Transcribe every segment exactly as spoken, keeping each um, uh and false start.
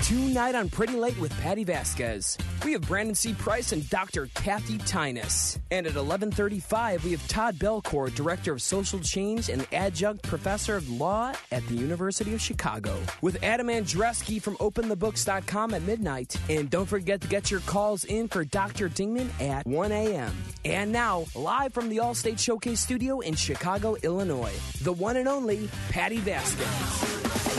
Tonight on Pretty Late with Patty Vasquez, we have Brandon C. Price and Doctor Kathy Tynas. And at eleven thirty-five, we have Todd Belcourt, Director of Social Change and Adjunct Professor of Law at the University of Chicago, with Adam Andreski from Open The Books dot com at midnight. And don't forget to get your calls in for Doctor Dingman at one a.m. And now, live from the Allstate Showcase Studio in Chicago, Illinois, the one and only Patty Vasquez.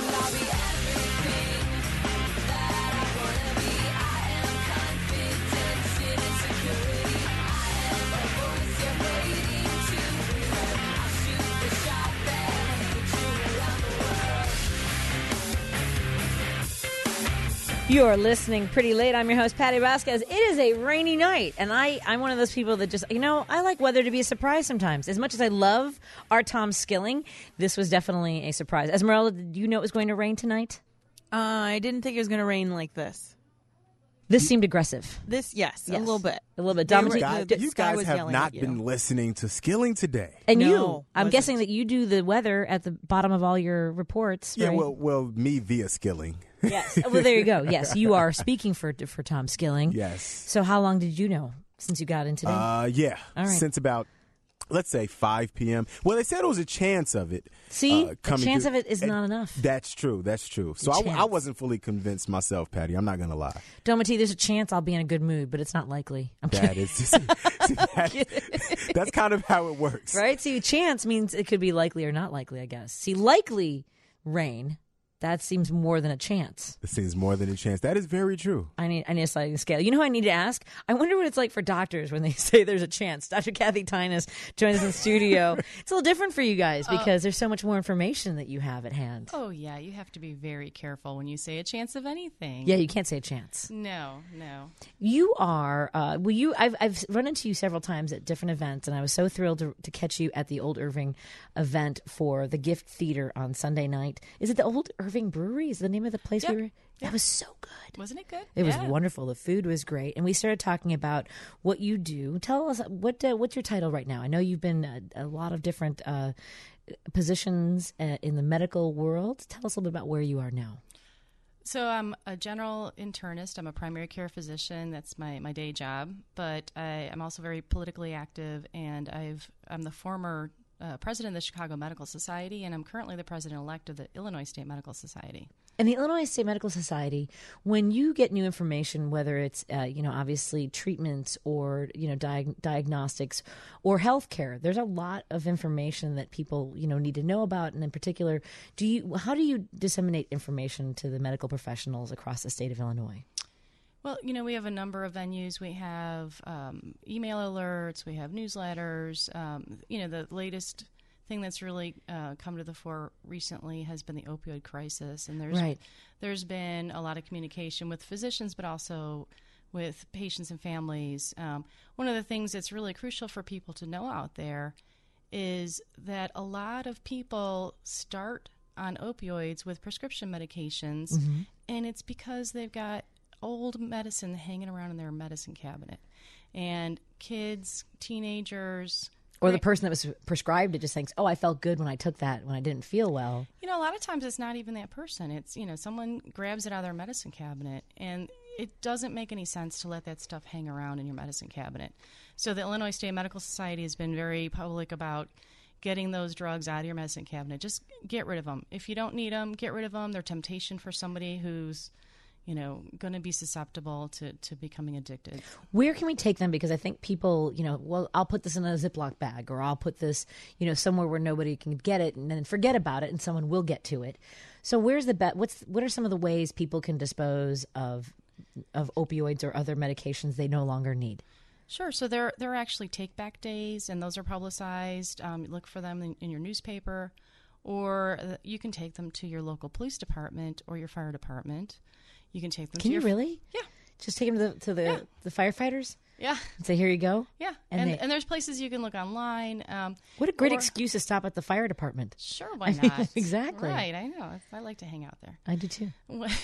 You're listening Pretty Late. I'm your host, Patty Vasquez. It is a rainy night, and I, I'm one of those people that just, you know, I like weather to be a surprise sometimes. As much as I love our Tom Skilling, this was definitely a surprise. Esmeralda, did you know it was going to rain tonight? Uh, I didn't think it was going to rain like this. This seemed aggressive. This, yes, yes. a little bit. A little bit. They Dom, were- Guys, the you sky guys was have yelling not at you. been listening to Skilling today. and No, you, I'm wasn't. guessing that you do the weather at the bottom of all your reports, Yeah, right? well, well, me via Skilling. Yes. Well, there you go. Yes, you are speaking for for Tom Skilling. Yes. So how long did you know since you got in today? Uh, yeah. All right. Since about, let's say, five p.m. Well, they said it was a chance of it. See, uh, a coming chance through. of it is And not enough. That's true. That's true. So A I, chance. I wasn't fully convinced myself, Patty. I'm not going to lie. Domity, there's a chance I'll be in a good mood, but it's not likely. I'm That kidding. is just, see, that, that's kind of how it works. Right? See, chance means it could be likely or not likely, I guess. See, likely rain, that seems more than a chance. It seems more than a chance. That is very true. I need I need a sliding scale. You know who I need to ask? I wonder what it's like for doctors when they say there's a chance. Doctor Kathy Tynas joins us in the studio. It's a little different for you guys because there's so much more information that you have at hand. Oh, yeah. You have to be very careful when you say a chance of anything. Yeah, you can't say a chance. No, no. You are, uh, well, you, I've, I've run into you several times at different events, and I was so thrilled to, to catch you at the Old Irving event for the Gift Theater on Sunday night. Is it the Old Irving Brewery? Is the name of the place Yep. we were? That was so good. Wasn't it good? It was Yeah. wonderful. The food was great, and we started talking about what you do. Tell us what uh, what's your title right now. I know you've been a, a lot of different uh, positions uh, in the medical world. Tell us a little bit about where you are now. So I'm a general internist. I'm a primary care physician. That's my, my day job. But I, I'm also very politically active, and I've I'm the former uh, president of the Chicago Medical Society, and I'm currently the president-elect of the Illinois State Medical Society. In the Illinois State Medical Society, when you get new information, whether it's uh, you know obviously treatments or you know diag- diagnostics or healthcare, there's a lot of information that people you know need to know about. And in particular, do you how do you disseminate information to the medical professionals across the state of Illinois? Well, you know, we have a number of venues. We have um, email alerts. We have newsletters. Um, you know, the latest thing that's really uh, come to the fore recently has been the opioid crisis, and there's Right. there's been a lot of communication with physicians, but also with patients and families. Um, one of the things that's really crucial for people to know out there is that a lot of people start on opioids with prescription medications, Mm-hmm. and it's because they've got old medicine hanging around in their medicine cabinet. And kids, teenagers, Or the Right. person that was prescribed it just thinks, oh, I felt good when I took that when I didn't feel well. you know, a lot of times it's not even that person. It's, you know, someone grabs it out of their medicine cabinet, and it doesn't make any sense to let that stuff hang around in your medicine cabinet. So the Illinois State Medical Society has been very public about getting those drugs out of your medicine cabinet. Just get rid of them. If you don't need them, get rid of them. They're temptation for somebody who's, you know, going to be susceptible to, to becoming addicted. Where can we take them? Because I think people, you know, well, I'll put this in a Ziploc bag, or I'll put this, you know, somewhere where nobody can get it, and then forget about it, and someone will get to it. So where's the bet? What's what are some of the ways people can dispose of of opioids or other medications they no longer need? Sure. So there, there are actually take-back days, and those are publicized. Um, look for them in, in your newspaper, or uh, you can take them to your local police department or your fire department. You can take them Can to you your really? Yeah. Just take them to the, to the, Yeah. the firefighters Yeah. and say, here you go? Yeah. And And, they- and, there's places you can look online. Um, What a great or- excuse to stop at the fire department. Sure, why I mean, not? exactly. Right, I know. I like to hang out there. I do too.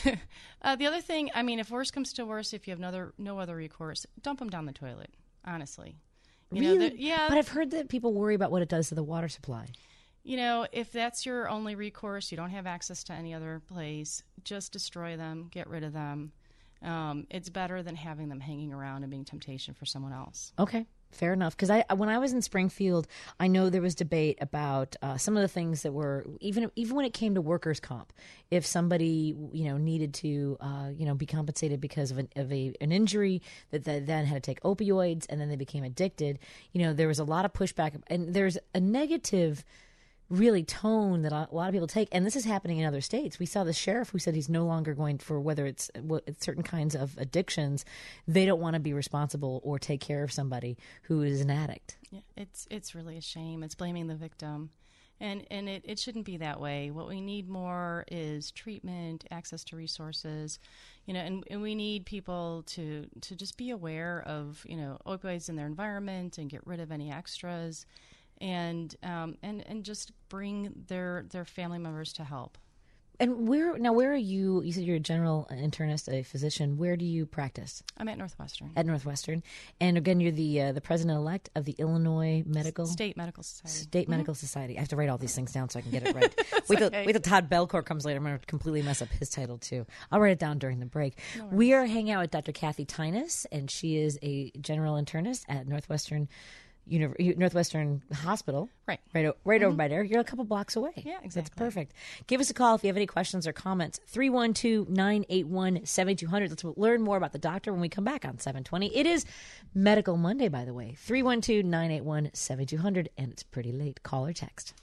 uh, the other thing, I mean, if worse comes to worse, if you have no other, no other recourse, dump them down the toilet, honestly. You know, Really? the- yeah. But I've heard that people worry about what it does to the water supply. You know, if that's your only recourse, you don't have access to any other place, just destroy them, get rid of them. Um, it's better than having them hanging around and being temptation for someone else. Okay. Fair enough. Because I, when I was in Springfield, I know there was debate about uh, some of the things that were even even when it came to workers' comp. If somebody you know needed to uh, you know be compensated because of an of a an injury that they then had to take opioids and then they became addicted, you know there was a lot of pushback and there's a negative. Really tone that a lot of people take, and this is happening in other states. We saw the sheriff who said he's no longer going for whether it's certain kinds of addictions. They don't want to be responsible or take care of somebody who is an addict. Yeah, it's it's really a shame. It's blaming the victim, and and it, it shouldn't be that way. What we need more is treatment, access to resources, you know, and, and we need people to to just be aware of you know opioids in their environment and get rid of any extras. And um, and and just bring their their family members to help. And where now? Where are you? You said you're a general internist, a physician. Where do you practice? I'm at Northwestern. At Northwestern, and again, you're the uh, the president elect of the Illinois Medical State Medical Society. State mm-hmm. Medical Society. I have to write all these things down so I can get it right. wait till okay. wait till Todd Belcourt comes later. I'm going to completely mess up his title too. I'll write it down during the break. No we are hanging out with Doctor Kathy Tyness, and she is a general internist at Northwestern. Univ- Northwestern Hospital, right, right, right mm-hmm. over by there. You're a couple blocks away. Yeah, exactly. That's perfect. Give us a call if you have any questions or comments. three one two, nine eight one, seven two zero zero. Let's learn more about the doctor when we come back on seven twenty. It is Medical Monday, by the way. three one two, nine eight one, seven two zero zero, and it's pretty late. Call or text.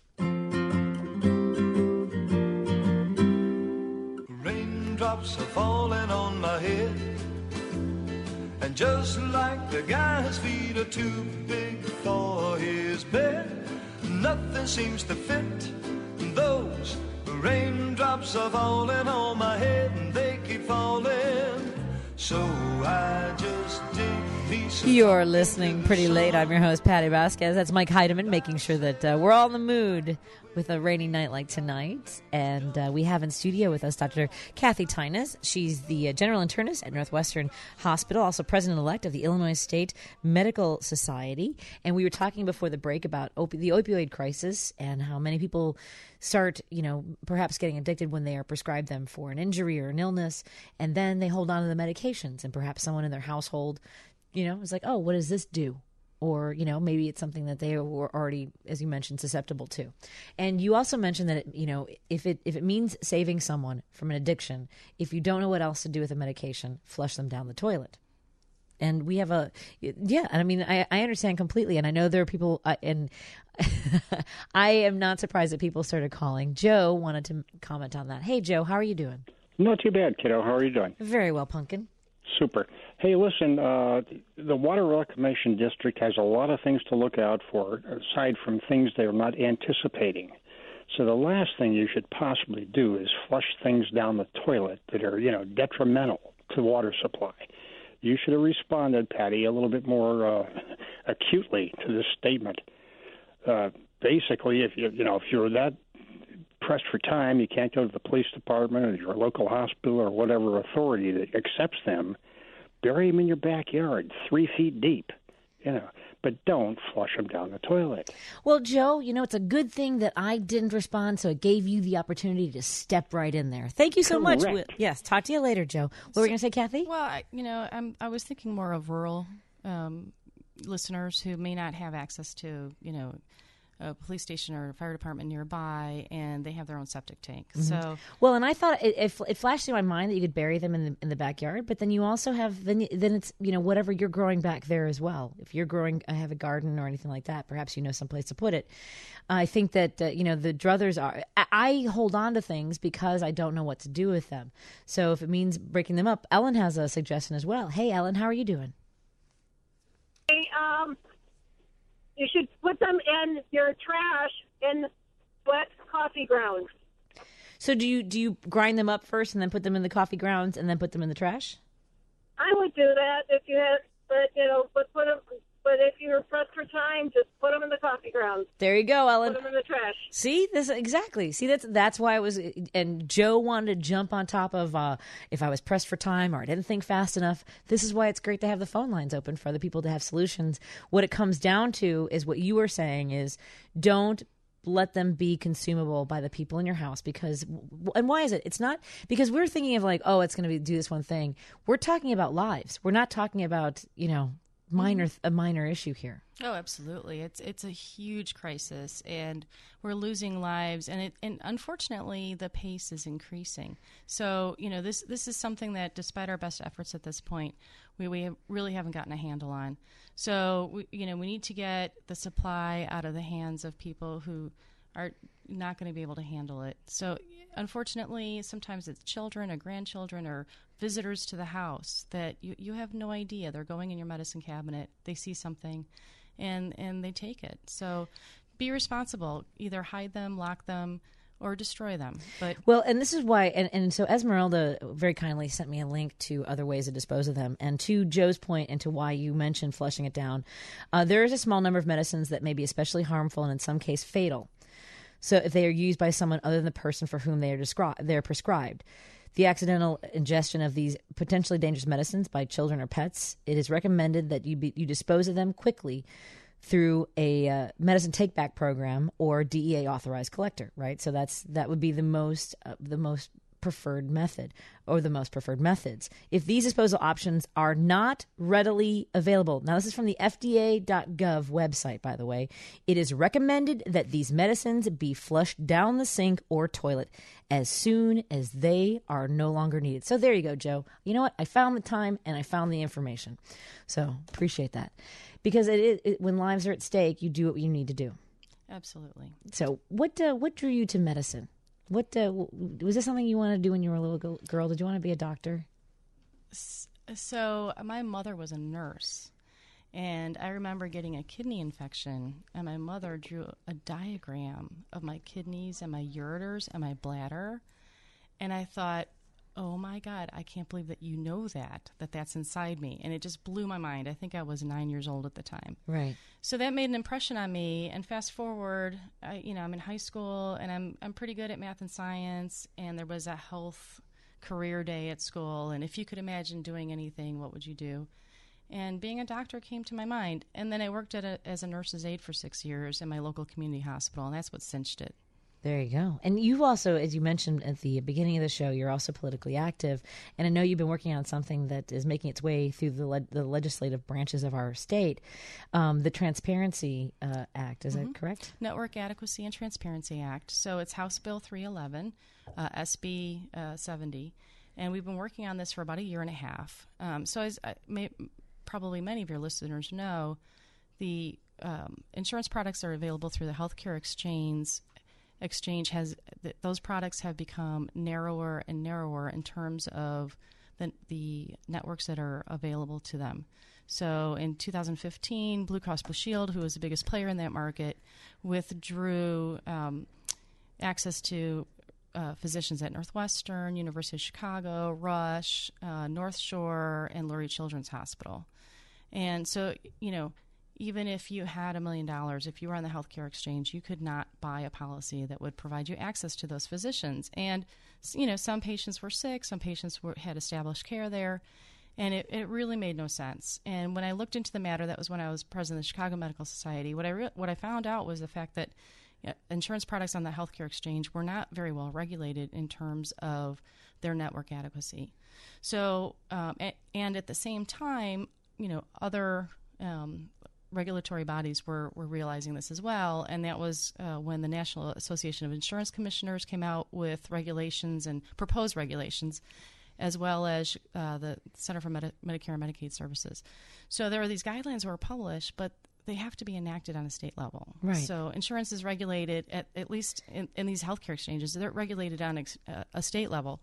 Raindrops are falling on my head. And just like the guy's feet are too big for his bed, nothing seems to fit. Those raindrops are falling on my head, and they keep falling. So I just dig me some. You're listening Pretty Late. I'm your host, Patty Vasquez. That's Mike Heidemann, making sure that uh, we're all in the mood with a rainy night like tonight. And uh, we have in studio with us Doctor Kathy Tyness. She's the uh, general internist at Northwestern Hospital, also president-elect of the Illinois State Medical Society. And we were talking before the break about op- the opioid crisis and how many people start, you know, perhaps getting addicted when they are prescribed them for an injury or an illness, and then they hold on to the medications, and perhaps someone in their household, you know, is like, oh, what does this do? Or, you know, maybe it's something that they were already, as you mentioned, susceptible to. And you also mentioned that, it, you know, if it if it means saving someone from an addiction, if you don't know what else to do with a medication, flush them down the toilet. And we have a, yeah, and I mean, I, I understand completely. And I know there are people, uh, and I am not surprised that people started calling. Joe wanted to comment on that. Hey, Joe, how are you doing? Not too bad, kiddo. How are you doing? Very well, Pumpkin. Super. Hey, listen, uh, the Water Reclamation District has a lot of things to look out for, aside from things they're not anticipating. So the last thing you should possibly do is flush things down the toilet that are, you know, detrimental to water supply. You should have responded, Patty, a little bit more uh, acutely to this statement. Uh, basically, if you you know if you're that pressed for time, you can't go to the police department or your local hospital or whatever authority that accepts them. Bury them in your backyard, three feet deep, you know. But don't flush them down the toilet. Well, Joe, you know, it's a good thing that I didn't respond, so it gave you the opportunity to step right in there. Thank you so Correct. much. Yes, talk to you later, Joe. What were we going to say, Kathy? Well, I, you know, I'm, I was thinking more of rural um, listeners who may not have access to, you know, a police station or a fire department nearby, and they have their own septic tank. Mm-hmm. So, well, and I thought it, it, it flashed in my mind that you could bury them in the in the backyard, but then you also have then then it's you know whatever you're growing back there as well. If you're growing, I have a garden or anything like that, perhaps you know some place to put it. I think that uh, you know the druthers are. I, I hold on to things because I don't know what to do with them. So if it means breaking them up, Ellen has a suggestion as well. Hey, Ellen, how are you doing? Hey, um. You should put them in your trash in wet coffee grounds. So do you do you grind them up first and then put them in the coffee grounds and then put them in the trash? I would do that if you had, but you know, but put them. But if you're pressed for time, just put them in the coffee grounds. There you go, Ellen. Put them in the trash. See, this exactly. See, that's that's why I was. And Joe wanted to jump on top of uh, if I was pressed for time or I didn't think fast enough. This is why it's great to have the phone lines open for other people to have solutions. What it comes down to is what you were saying is don't let them be consumable by the people in your house. Because, and why is it? It's not because we're thinking of like, oh, it's going to be do this one thing. We're talking about lives. We're not talking about, you know, minor a minor issue here. Oh, absolutely. It's it's a huge crisis, and we're losing lives, and it and unfortunately the pace is increasing. So, you know, this this is something that, despite our best efforts at this point, we we have really haven't gotten a handle on. So, we, you know, we need to get the supply out of the hands of people who are not going to be able to handle it. So, unfortunately, sometimes it's children or grandchildren or visitors to the house that you, you have no idea. They're going in your medicine cabinet, they see something, and, and they take it. So be responsible. Either hide them, lock them, or destroy them. But well, and this is why, and, and so Esmeralda very kindly sent me a link to other ways to dispose of them. And to Joe's point and to why you mentioned flushing it down, uh, there is a small number of medicines that may be especially harmful and in some case fatal. So if they are used by someone other than the person for whom they are descri- they're prescribed. The accidental ingestion of these potentially dangerous medicines by children or pets, it is recommended that you be, you dispose of them quickly through a uh, medicine take-back program or D E A authorized collector, right? So that's that would be the most uh, the most preferred method or the most preferred methods. If these disposal options are not readily available, now this is from the F D A dot gov website, by the way, it is recommended that these medicines be flushed down the sink or toilet as soon as they are no longer needed. So there you go, Joe. You know what? I found the time and I found the information. So appreciate that. Because it, is, it, when lives are at stake, you do what you need to do. absolutely. So what uh, what drew you to medicine? What uh, was this something you wanted to do when you were a little girl? Did you want to be a doctor? So my mother was a nurse, and I remember getting a kidney infection, and my mother drew a diagram of my kidneys and my ureters and my bladder, and I thought, oh my God, I can't believe that you know that, that that's inside me. And it just blew my mind. I think I was nine years old at the time. Right. So that made an impression on me. And fast forward, I, you know, I'm in high school, and I'm I'm pretty good at math and science, and there was a health career day at school. And if you could imagine doing anything, what would you do? And being a doctor came to my mind. And then I worked at a, as a nurse's aide for six years in my local community hospital, and that's what cinched it. There you go. And you've also, as you mentioned at the beginning of the show, you're also politically active. And I know you've been working on something that is making its way through the, le- the legislative branches of our state, um, the Transparency uh, Act. Is mm-hmm. that correct? Network Adequacy and Transparency Act. So it's House Bill three eleven, uh, S B uh, seventy. And we've been working on this for about a year and a half. Um, so as I may, probably many of your listeners know, the um, insurance products are available through the healthcare exchange exchange has th- those products have become narrower and narrower in terms of the, the networks that are available to them. So in two thousand fifteen, Blue Cross Blue Shield, who was the biggest player in that market, withdrew um, access to uh, physicians at Northwestern, University of Chicago, Rush, uh, North Shore, and Lurie Children's Hospital. And so, you know, even if you had a million dollars, if you were on the healthcare exchange, you could not buy a policy that would provide you access to those physicians. And, you know, some patients were sick, some patients were, had established care there, and it, it really made no sense. And when I looked into the matter, that was when I was president of the Chicago Medical Society, what I re- what I found out was the fact that you know, insurance products on the healthcare exchange were not very well regulated in terms of their network adequacy. So, um, and, and at the same time, you know, other um, regulatory bodies were, were realizing this as well, and that was uh, when the National Association of Insurance Commissioners came out with regulations and proposed regulations, as well as uh, the Center for Medi- Medicare and Medicaid Services. So there are these guidelines that were published, but they have to be enacted on a state level. Right. So insurance is regulated, at, at least in, in these healthcare exchanges, they're regulated on ex- uh, a state level.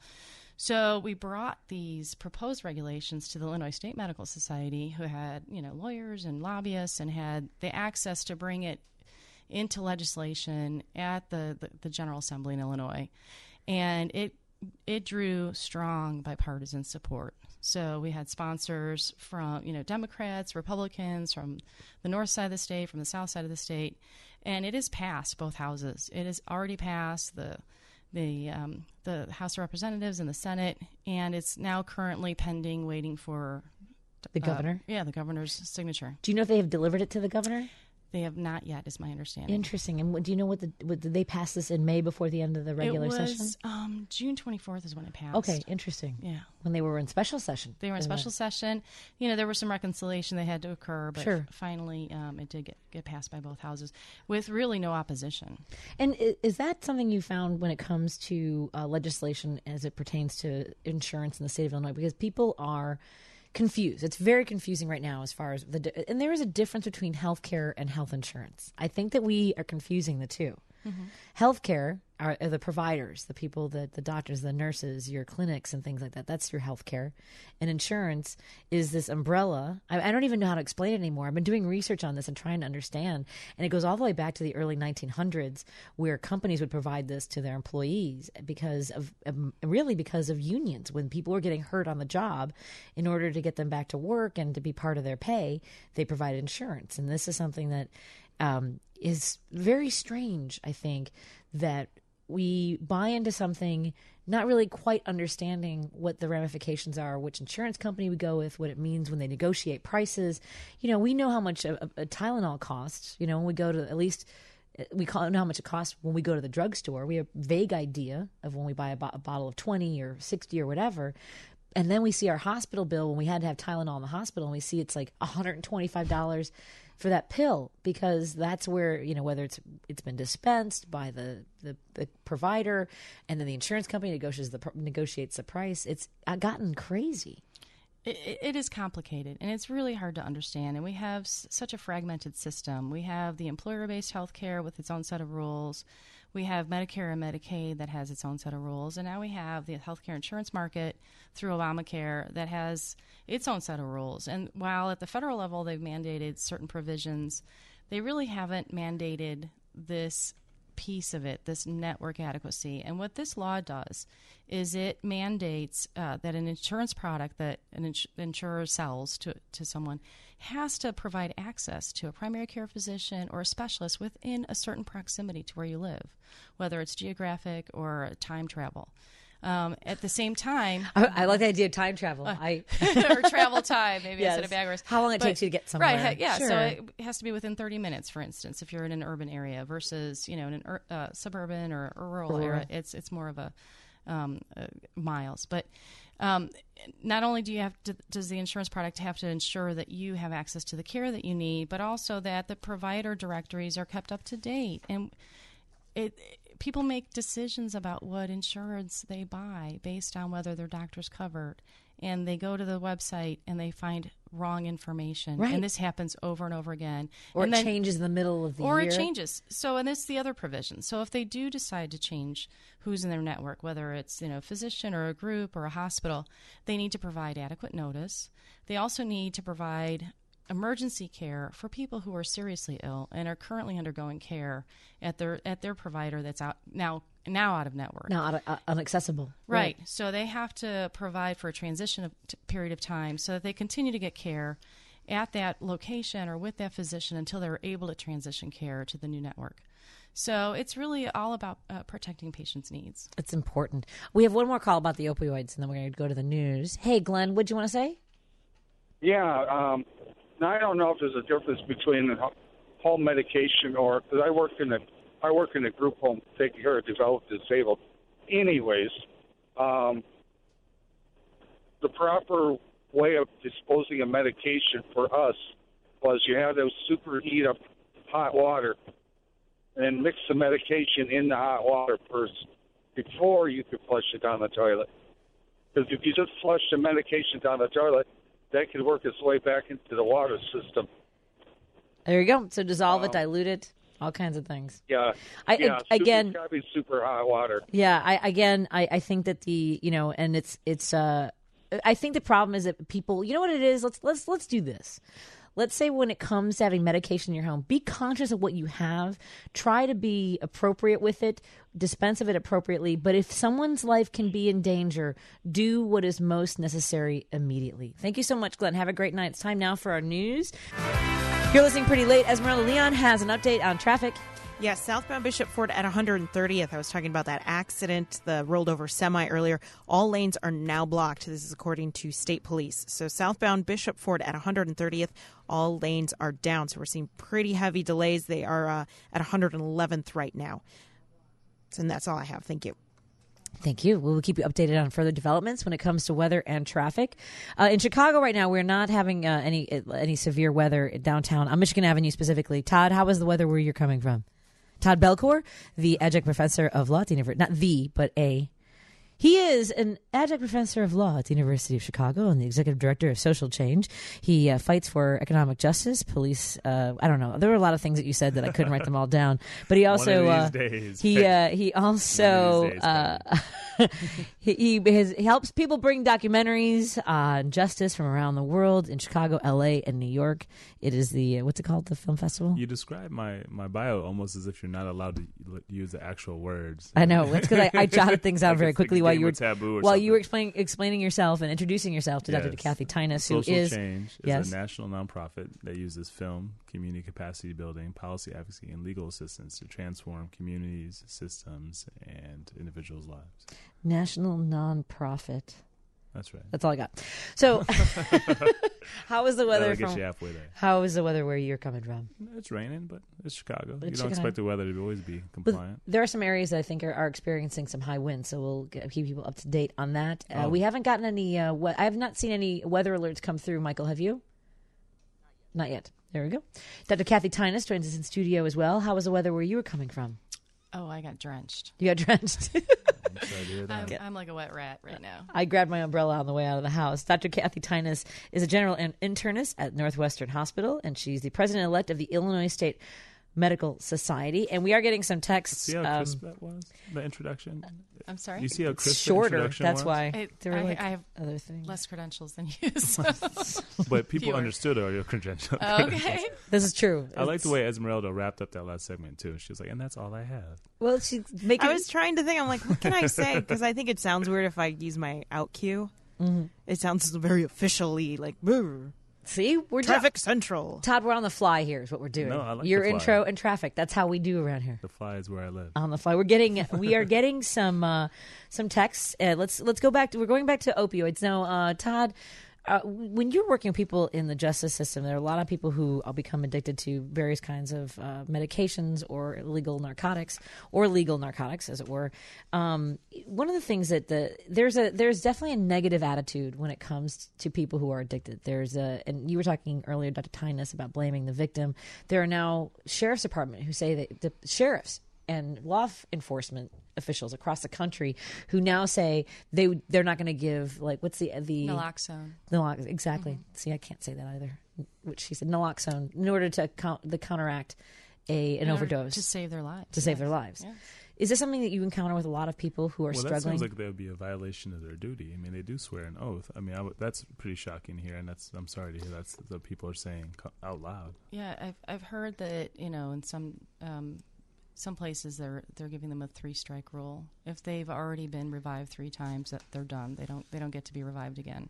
So we brought these proposed regulations to the Illinois State Medical Society, who had, you know, lawyers and lobbyists and had the access to bring it into legislation at the, the, the General Assembly in Illinois. And it it drew strong bipartisan support. So we had sponsors from, you know, Democrats, Republicans, from the north side of the state, from the south side of the state. And it has passed both houses. It has already passed the the um, the House of Representatives and the Senate, and it's now currently pending, waiting for the governor. Uh, yeah, the governor's signature. Do you know if they have delivered it to the governor? They have not yet, is my understanding. Interesting. And what, do you know what the what, did they pass this in May before the end of the regular it was, session? Um, June twenty-fourth is when it passed. Okay, interesting. Yeah. When they were in special session. They were in special session. You know, there was some reconciliation that had to occur, but Sure. finally um, it did get, get passed by both houses with really no opposition. And i- is that something you found when it comes to uh, legislation as it pertains to insurance in the state of Illinois? Because people are confused. It's very confusing right now as far as the di- and there is a difference between healthcare and health insurance. I think that we are confusing the two. Mm-hmm. Healthcare are, are the providers, the people, that the doctors, the nurses, your clinics and things like that. That's your healthcare. And insurance is this umbrella. I, I don't even know how to explain it anymore. I've been doing research on this and trying to understand. And it goes all the way back to the early nineteen hundreds, where companies would provide this to their employees because of um, really because of unions. When people were getting hurt on the job, in order to get them back to work and to be part of their pay, they provided insurance. And this is something that um, is very strange, I think, that we buy into something not really quite understanding what the ramifications are, which insurance company we go with, what it means when they negotiate prices. You know, we know how much a, a Tylenol costs. You know, when we go to, at least we call, know how much it costs when we go to the drugstore. We have a vague idea of when we buy a, bo- a bottle of twenty or sixty or whatever. And then we see our hospital bill when we had to have Tylenol in the hospital, and we see it's like one hundred twenty-five dollars for that pill, because that's where, you know, whether it's it's been dispensed by the, the, the provider, and then the insurance company negotiates the negotiates the price. It's gotten crazy. It, it is complicated, and it's really hard to understand. And we have s- such a fragmented system. We have the employer-based health care with its own set of rules. We have Medicare and Medicaid that has its own set of rules. And now we have the healthcare insurance market through Obamacare that has its own set of rules. And while at the federal level they've mandated certain provisions, they really haven't mandated this piece of it, this network adequacy. And what this law does is it mandates uh, that an insurance product that an ins- insurer sells to, to someone has to provide access to a primary care physician or a specialist within a certain proximity to where you live, whether it's geographic or time travel. Um, at the same time, I, I like the idea of time travel. uh, I or travel time, maybe Yes. instead of bag race. How long it But- takes you to get somewhere. Right, ha- yeah. Sure. So it has to be within thirty minutes, for instance, if you're in an urban area versus, you know, in an ur- uh, suburban or a rural Rural. area. It's it's more of a um, uh, miles. But um, not only do you have to, does the insurance product have to ensure that you have access to the care that you need, but also that the provider directories are kept up to date. And it people make decisions about what insurance they buy based on whether their doctor's covered. And they go to the website and they find wrong information. Right. And this happens over and over again. or and it then, changes in the middle of the or year. it changes. So, and this is the other provision. So if they do decide to change who's in their network, whether it's, you know, a physician or a group or a hospital, they need to provide adequate notice. They also need to provide emergency care for people who are seriously ill and are currently undergoing care at their at their provider that's out now now out of network. Now out of, uh, unaccessible. Right. So they have to provide for a transition of t- period of time so that they continue to get care at that location or with that physician until they're able to transition care to the new network. So it's really all about uh, protecting patients' needs. It's important. We have one more call about the opioids, and then we're going to go to the news. Hey, Glenn, what do you want to say? Yeah, um, now I don't know if there's a difference between home medication or because I work in a I work in a group home taking care of developed disabled. Anyways, um, the proper way of disposing of medication for us was you had to superheat up hot water and mix the medication in the hot water first before you could flush it down the toilet. Because if you just flush the medication down the toilet, that could work its way back into the water system. There you go. So dissolve it, Um, dilute it, all kinds of things. Yeah. I- yeah, I- again- super, gotta be super hot water. Yeah, I again, I, I think that the you know, and it's it's. uh I think the problem is that people, you know what it is. Let's let's let's do this. Let's say when it comes to having medication in your home, be conscious of what you have. Try to be appropriate with it, dispense of it appropriately. But if someone's life can be in danger, do what is most necessary immediately. Thank you so much, Glenn. Have a great night. It's time now for our news. You're listening pretty late. Esmeralda Leon has an update on traffic. Yeah, southbound Bishop Ford at one hundred thirtieth. I was talking about that accident, the rolled over semi earlier. All lanes are now blocked. This is according to state police. So southbound Bishop Ford at one hundred thirtieth, all lanes are down. So we're seeing pretty heavy delays. They are uh, at one hundred eleventh right now. And that's all I have. Thank you. Thank you. We'll keep you updated on further developments when it comes to weather and traffic. Uh, in Chicago right now, we're not having uh, any any severe weather downtown on Michigan Avenue specifically. Todd, how is the weather where you're coming from? Todd Belcourt, the adjunct professor of law at the University, not the, but a. He is an adjunct professor of law at the University of Chicago and the executive director of social change. He uh, fights for economic justice, police. Uh, I don't know. There were a lot of things that you said that I couldn't write them all down. But he also One uh, of these days, he uh, he also days, uh, he, he, has, he helps people bring documentaries on justice from around the world in Chicago, L A, and New York. It is the uh, what's it called? The film festival. You describe my, my bio almost as if you're not allowed to use the actual words. I know. It's because I, I jotted things out like very it's quickly like while you were taboo or while something. you were explaining explaining yourself and introducing yourself to yes. Doctor Kathy Tyness, who Social is Change is yes. a national nonprofit that uses film, community capacity building, policy advocacy, and legal assistance to transform communities, systems, and individuals' lives. National nonprofit. That's right. That's all I got. So, how is the weather? That'll get from, you halfway there. How is the weather where you're coming from? It's raining, but it's Chicago. But you it's don't Chicago. expect the weather to always be compliant. But there are some areas that I think are, are experiencing some high winds, so we'll get, keep people up to date on that. Uh, Oh. We haven't gotten any. Uh, we- I have not seen any weather alerts come through. Michael, have you? Not yet. There we go. Doctor Kathy Tyness joins us in studio as well. How was the weather where you were coming from? Oh, I got drenched. You got drenched. I'm sorry to hear that. I'm, I'm like a wet rat right now. I grabbed my umbrella on the way out of the house. Doctor Kathy Tyness is a general an- internist at Northwestern Hospital, and she's the president-elect of the Illinois State Medical Society. And we are getting some texts. See how um, crisp that was? The introduction? I'm sorry? You see how it's crisp shorter. the introduction That's was? why. It, there were I, like I have other things. less credentials than you. So. But people Fewer. understood all your credentials. Okay. This is true. I like the way Esmeralda wrapped up that last segment, too. She was like, and that's all I have. Well, she's making. I was trying to think. I'm like, what can I say? Because I think it sounds weird if I use my out cue. Mm-hmm. It sounds very officially like, "Brr." See, we're Traffic do- Central. Todd, we're on the fly here. Is what we're doing. No, I like Your the fly. intro and traffic. That's how we do around here. The fly is where I live. On the fly, we're getting we are getting some uh, some texts. Uh, let's let's go back to we're going back to opioids now. Uh, Todd, uh, when you're working with people in the justice system, there are a lot of people who uh, become addicted to various kinds of uh, medications or illegal narcotics or legal narcotics, as it were. Um, one of the things that the there's a there's definitely a negative attitude when it comes to people who are addicted. There's a and you were talking earlier, Doctor Tyness, about blaming the victim. There are now sheriff's department who say that the sheriffs and law enforcement officials across the country who now say they they're not going to give like what's the the Naloxone. Naloxone exactly. See, I can't say that either. What she said, naloxone, in order to count the counteract a an In order overdose to save their lives. to save yes. their lives. Yes. Is this something that you encounter with a lot of people who are Well, that struggling? sounds like that would be a violation of their duty. I mean, they do swear an oath. I mean, I w- that's pretty shocking here, and that's I'm sorry to hear that's what people are saying co- out loud. Yeah, I've I've heard that you know in some um, some places they're they're giving them a three strike rule. If they've already been revived three times, that they're done. They don't they don't get to be revived again.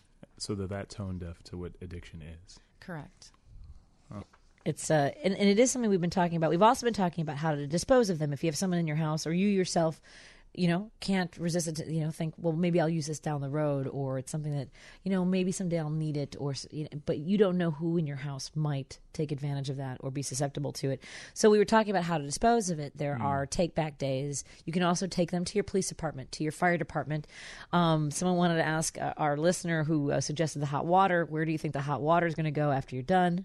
So they're that tone deaf to what addiction is. Correct. Oh. It's uh, and, and it is something we've been talking about. We've also been talking about how to dispose of them. If you have someone in your house, or you yourself, you know, can't resist it. To, you know, think, well, maybe I'll use this down the road, or it's something that, you know, maybe someday I'll need it, or you know, but you don't know who in your house might take advantage of that or be susceptible to it. So we were talking about how to dispose of it. There mm. are take back days. You can also take them to your police department, to your fire department. Um, someone wanted to ask uh, our listener who uh, suggested the hot water. Where do you think the hot water is going to go after you're done?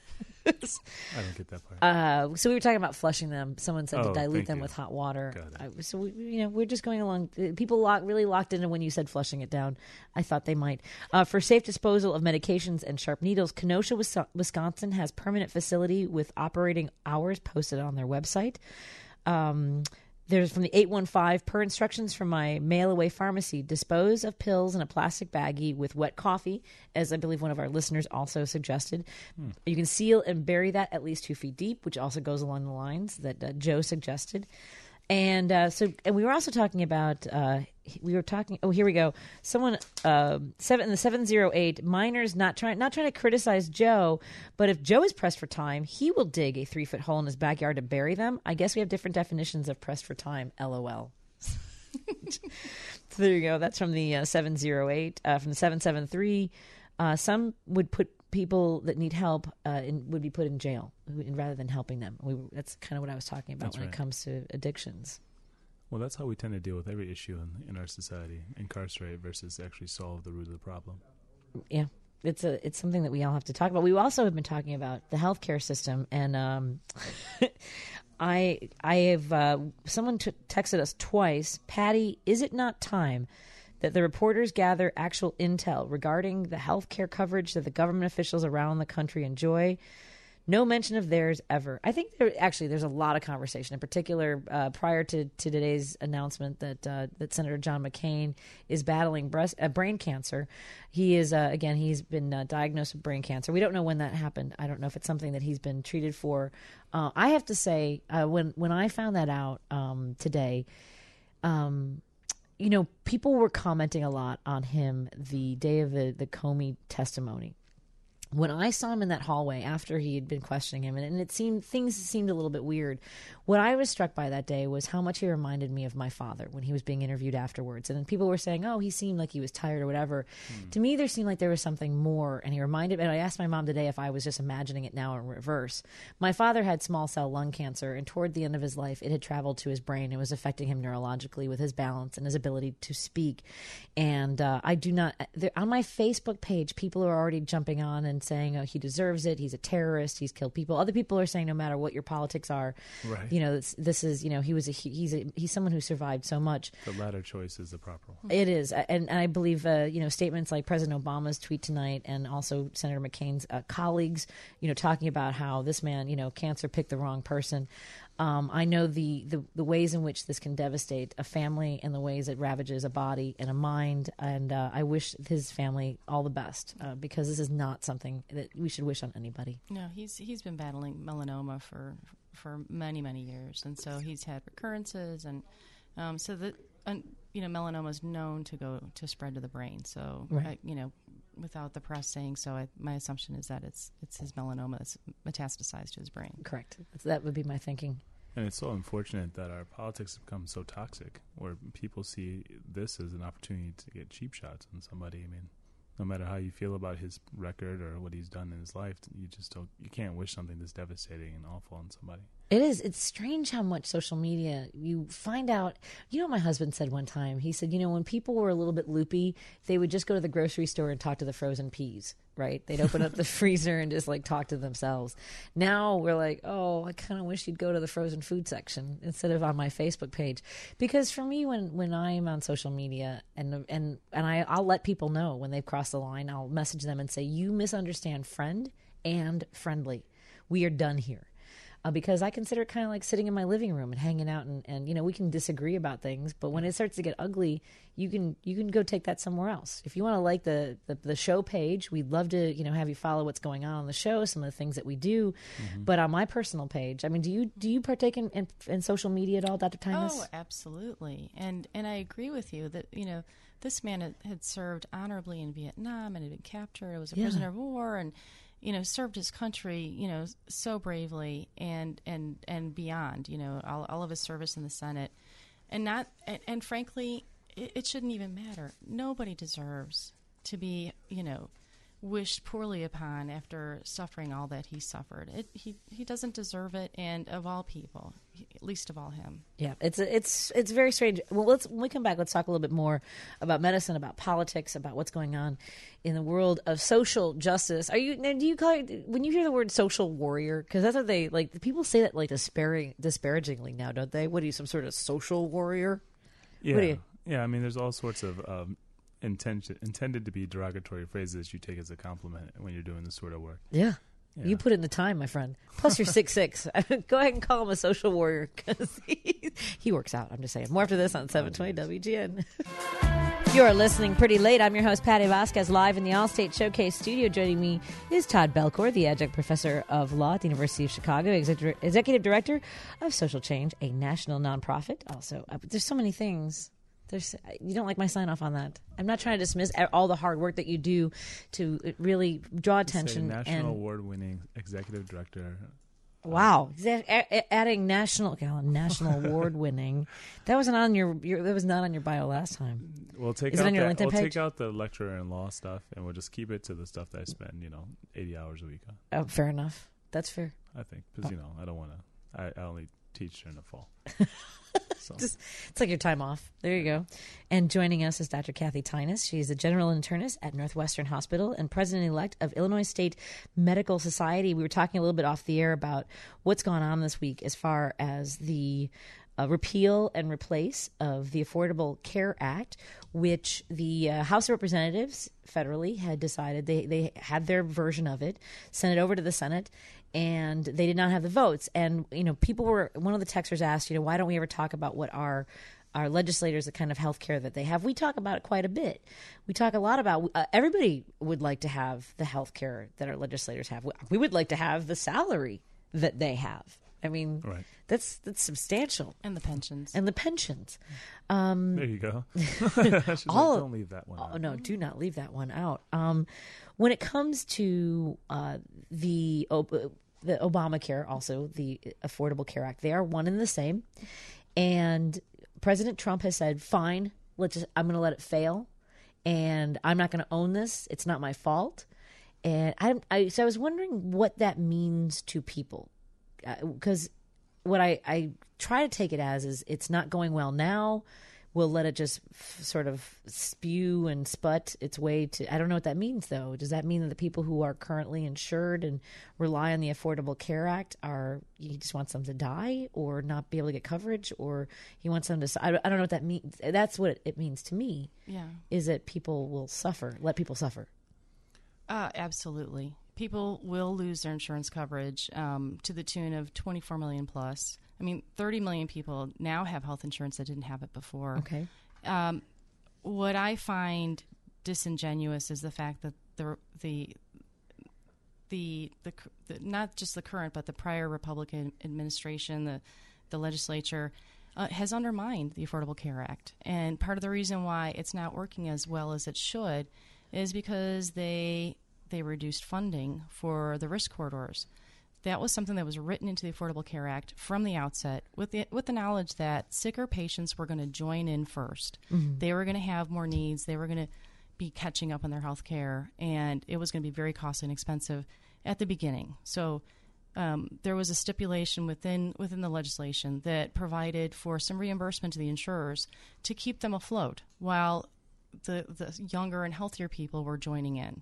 I don't get that part. Uh, so we were talking about flushing them. Someone said Oh, to dilute thank them you. with hot water. Got it. I, so we, you know, we're just going along. People lock, really locked into when you said flushing it down. I thought they might. Uh, for safe disposal of medications and sharp needles, Kenosha, Wis- Wisconsin has permanent facility with operating hours posted on their website. Um, There's from the eight one five, per instructions from my mail-away pharmacy, dispose of pills in a plastic baggie with wet coffee, as I believe one of our listeners also suggested. Hmm. You can seal and bury that at least two feet deep, which also goes along the lines that uh, Joe suggested. And uh, so, and we were also talking about, uh, we were talking, oh, here we go. Someone, uh, seven in the seven oh eight, miners not trying, not trying to criticize Joe, but if Joe is pressed for time, he will dig a three foot hole in his backyard to bury them. I guess we have different definitions of pressed for time, LOL. So there you go. That's from the uh, seven oh eight. Uh, from the seven seven three, uh, some would put people that need help uh, in, would be put in jail rather than helping them. We, that's kind of what I was talking about that's when right. it comes to addictions. Well, that's how we tend to deal with every issue in, in our society: incarcerate versus actually solve the root of the problem. Yeah, it's a it's something that we all have to talk about. We also have been talking about the healthcare system, and um, I I have uh, someone t- texted us twice. Patty, is it not time that the reporters gather actual intel regarding the healthcare coverage that the government officials around the country enjoy? No mention of theirs ever. I think there actually there's a lot of conversation, in particular uh, prior to, to today's announcement that uh, that Senator John McCain is battling breast uh, brain cancer. He is uh, again he's been uh, diagnosed with brain cancer. We don't know when that happened. I don't know if it's something that he's been treated for. Uh, I have to say uh, when when I found that out um, today. Um, You know, people were commenting a lot on him the day of the, the Comey testimony. When I saw him in that hallway after he had been questioning him, and, and it seemed things seemed a little bit weird. What I was struck by that day was how much he reminded me of my father when he was being interviewed afterwards. And then people were saying, "Oh, he seemed like he was tired or whatever." Mm. To me, there seemed like there was something more. And he reminded me. And I asked my mom today if I was just imagining it now in reverse. My father had small cell lung cancer, and toward the end of his life, it had traveled to his brain and was affecting him neurologically with his balance and his ability to speak. And uh, I do not there, on my Facebook page, people are already jumping on and saying, "Oh, he deserves it. He's a terrorist. He's killed people." Other people are saying, no matter what your politics are, right. you know, this, this is, you know, he was a he's a he's someone who survived so much. The latter choice is the proper one. It is, and, and I believe, uh, you know, statements like President Obama's tweet tonight, and also Senator McCain's uh, colleagues, you know, talking about how this man, you know, cancer picked the wrong person. Um, I know the, the, the ways in which this can devastate a family and the ways it ravages a body and a mind. And uh, I wish his family all the best uh, because this is not something that we should wish on anybody. No, he's he's been battling melanoma for for many, many years. And so he's had recurrences. And um, so, that uh, you know, melanoma is known to go to spread to the brain. So, right. I, you know, without the press saying so, I, my assumption is that it's it's his melanoma that's metastasized to his brain. Correct. That would be my thinking. And it's so unfortunate that our politics have become so toxic, where people see this as an opportunity to get cheap shots on somebody. I mean, no matter how you feel about his record or what he's done in his life, you just don't, you can't wish something this devastating and awful on somebody. It is. It's strange how much social media, you find out. You know what my husband said one time? He said, you know, when people were a little bit loopy, they would just go to the grocery store and talk to the frozen peas, right? They'd open up the freezer and just like talk to themselves. Now we're like, oh, I kind of wish you'd go to the frozen food section instead of on my Facebook page. Because for me, when, when I'm on social media and and and I, I'll let people know when they've crossed the line, I'll message them and say, you misunderstand friend and friendly. We are done here. Uh, because I consider it kind of like sitting in my living room and hanging out, and, and you know, we can disagree about things, but when it starts to get ugly, you can you can go take that somewhere else. If you want to like the, the, the show page, we'd love to, you know, have you follow what's going on on the show, some of the things that we do. Mm-hmm. But on my personal page, I mean, do you do you partake in, in, in social media at all, Doctor Tynes? Oh, absolutely. And and I agree with you that, you know, this man had, had served honorably in Vietnam and had been captured. It was a yeah. prisoner of war, and you know, served his country, you know, so bravely and and, and beyond, you know, all, all of his service in the Senate. And not and, and frankly, it, it shouldn't even matter. Nobody deserves to be, you know, wished poorly upon after suffering all that he suffered. It, he he doesn't deserve it, and of all people, least of all him. Yeah, it's it's it's very strange. Well, let's when we come back, let's talk a little bit more about medicine, about politics, about what's going on in the world of social justice. Are you do you call it, when you hear the word social warrior? Because that's what they like. People say that like disparaging, disparagingly now, don't they? What are you, some sort of social warrior? Yeah, what are you? yeah. I mean, there's all sorts of um, intention, intended to be derogatory phrases you take as a compliment when you're doing this sort of work. Yeah. Yeah. You put in the time, my friend. Plus, you're six six. Go ahead and call him a social warrior because he, he works out. I'm just saying. More after this on seven twenty W G N. You're listening pretty late. I'm your host, Patty Vasquez, live in the Allstate Showcase studio. Joining me is Todd Belcourt, the adjunct professor of law at the University of Chicago, executive, executive director of Social Change, a national nonprofit. Also, uh, there's so many things. There's, you don't like my sign off on that. I'm not trying to dismiss all the hard work that you do to really draw attention. National and, award-winning executive director. Wow, adding national, okay, national award-winning. That wasn't on your, your. That was not on your bio last time. We'll take Is out it on your that, LinkedIn we'll page? take out the lecturer in law stuff, and we'll just keep it to the stuff that I spend, you know, eighty hours a week on. Oh, fair enough. That's fair. I think because you know I don't want to. I, I only teach during the fall. So. Just, it's like your time off. There you go. And joining us is Doctor Kathy Tynas. She's a general internist at Northwestern Hospital and president-elect of Illinois State Medical Society. We were talking a little bit off the air about what's gone on this week as far as the uh, repeal and replace of the Affordable Care Act, which the uh, House of Representatives federally had decided they, they had their version of it, sent it over to the Senate, and they did not have the votes. And, you know, people were, one of the texters asked, you know, why don't we ever talk about what our our legislators, the kind of health care that they have? We talk about it quite a bit. We talk a lot about, uh, everybody would like to have the health care that our legislators have. We would like to have the salary that they have. I mean, right. that's that's substantial. And the pensions. And the pensions. Um, there you go. all, don't leave that one oh, out. No, do not leave that one out. Um, when it comes to uh, the the Obamacare, also the Affordable Care Act, they are one and the same. And President Trump has said, fine, let's just, I'm going to let it fail. And I'm not going to own this. It's not my fault. And I, I so I was wondering what that means to people. Because uh, what I, I try to take it as is it's not going well now. We'll let it just f- sort of spew and sput its way to. I don't know what that means, though. Does that mean that the people who are currently insured and rely on the Affordable Care Act are, he just wants them to die or not be able to get coverage, or he wants them to, I, I don't know what that means. That's what it, it means to me. Yeah. Is that people will suffer, let people suffer. Uh, absolutely. People will lose their insurance coverage um, to the tune of twenty-four million plus. I mean, thirty million people now have health insurance that didn't have it before. Okay. Um, what I find disingenuous is the fact that the the the, the the not just the current but the prior Republican administration, the the legislature, uh, has undermined the Affordable Care Act. And part of the reason why it's not working as well as it should is because they they reduced funding for the risk corridors. That was something that was written into the Affordable Care Act from the outset with the with the knowledge that sicker patients were going to join in first. Mm-hmm. They were going to have more needs. They were going to be catching up on their health care, and it was going to be very costly and expensive at the beginning. So um, there was a stipulation within within the legislation that provided for some reimbursement to the insurers to keep them afloat while the, the younger and healthier people were joining in.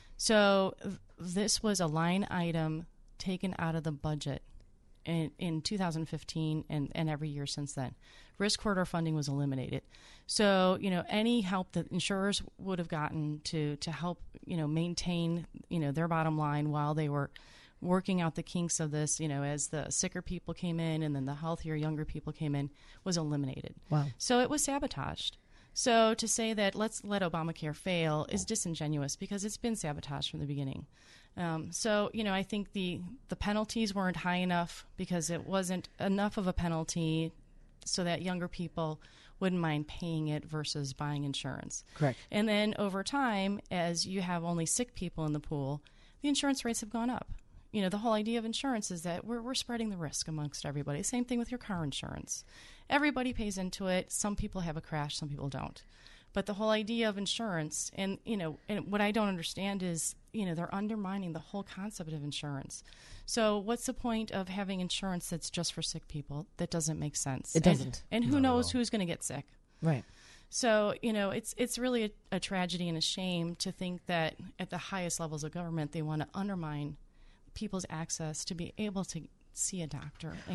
So th- this was a line item taken out of the budget in, in two thousand fifteen and, and every year since then. Risk corridor funding was eliminated. So, you know, any help that insurers would have gotten to, to help, you know, maintain, you know, their bottom line while they were working out the kinks of this, you know, as the sicker people came in and then the healthier, younger people came in, was eliminated. Wow. So it was sabotaged. So to say that let's let Obamacare fail is disingenuous because it's been sabotaged from the beginning. Um, so, you know, I think the, the penalties weren't high enough because it wasn't enough of a penalty so that younger people wouldn't mind paying it versus buying insurance. Correct. And then over time, as you have only sick people in the pool, the insurance rates have gone up. You know, the whole idea of insurance is that we're, we're spreading the risk amongst everybody. Same thing with your car insurance. Everybody pays into it. Some people have a crash, some people don't. But the whole idea of insurance, and, you know, and what I don't understand is, you know, they're undermining the whole concept of insurance. So what's the point of having insurance that's just for sick people? That doesn't make sense. It doesn't. And, and who Not knows who's going to get sick? Right. So, you know, it's it's really a, a tragedy and a shame to think that at the highest levels of government, they want to undermine people's access to be able to see a doctor and get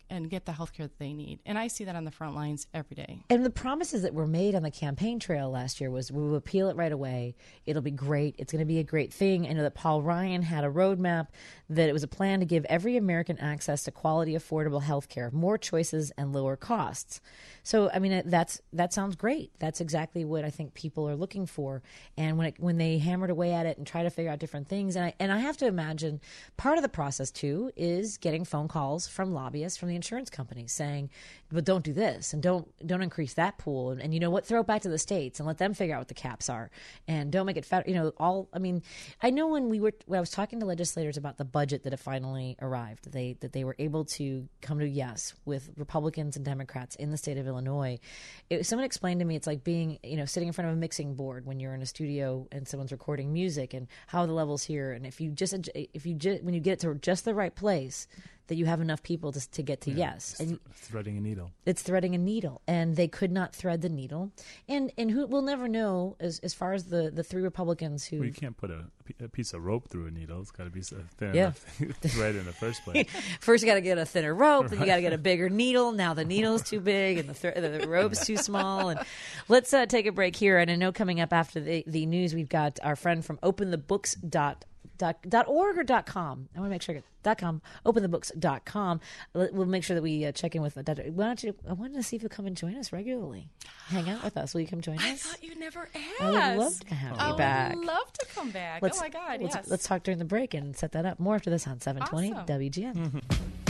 and get the health care that they need. And I see that on the front lines every day. And the promises that were made on the campaign trail last year was we will appeal it right away. It'll be great. It's going to be a great thing. I know that Paul Ryan had a roadmap that it was a plan to give every American access to quality, affordable health care, more choices and lower costs. So, I mean, that's that sounds great. That's exactly what I think people are looking for. And when it, when they hammered away at it and try to figure out different things, and I, and I have to imagine part of the process, too, is getting phone calls from lobbyists from the insurance companies saying, well, don't do this and don't don't increase that pool. And, and you know what, throw it back to the states and let them figure out what the caps are. And don't make it federal. You know, all, I mean, I know when we were, when I was talking to legislators about the budget that had finally arrived, they that they were able to come to yes with Republicans and Democrats in the state of Illinois. It, someone explained to me it's like being, you know, sitting in front of a mixing board when you're in a studio and someone's recording music and how are the levels here. And if you just, if you just, when you get it to just the right place, that you have enough people to, to get to yeah, yes. It's and threading a needle. It's threading a needle. And they could not thread the needle. And and who we'll never know as as far as the, the three Republicans who... Well, you can't put a, a piece of rope through a needle. It's got to be so thin yeah. enough thread in the first place. First you got to get a thinner rope, right. then you got to get a bigger needle. Now the needle's too big and the, th- the rope's too small. And let's uh, take a break here. And I know coming up after the, the news, we've got our friend from open the books dot Dot, dot org or dot com. I want to make sure I get dot com. open the books dot com. We'll make sure that we uh, check in with. Doctor Why don't you? I wanted to see if you'll come and join us regularly. Hang out with us. Will you come join us? I thought you never asked. I would love to have I you back. I would love to come back. Let's, oh my God! Let's, yes. Let's talk during the break and set that up. More after this on seven twenty Awesome. W G N. Mm-hmm.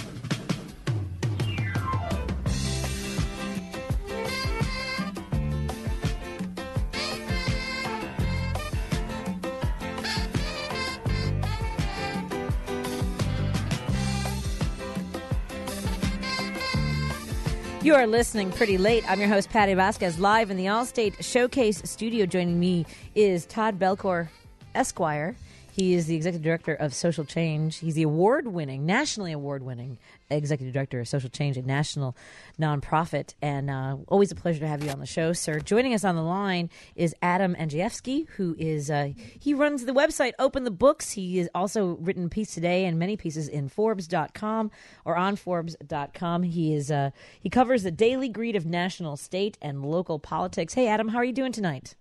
You are listening Pretty Late. I'm your host, Patty Vasquez, live in the Allstate Showcase studio. Joining me is Todd Belcour, Esquire. He is the executive director of Social Change. He's the award-winning, nationally award-winning executive director of Social Change, a national nonprofit. And uh, always a pleasure to have you on the show, sir. Joining us on the line is Adam Andrzejewski, who is uh, he runs the website Open the Books. He has also written a piece today and many pieces in Forbes dot com or on Forbes dot com. He is uh, he covers the daily greed of national, state, and local politics. Hey, Adam, how are you doing tonight?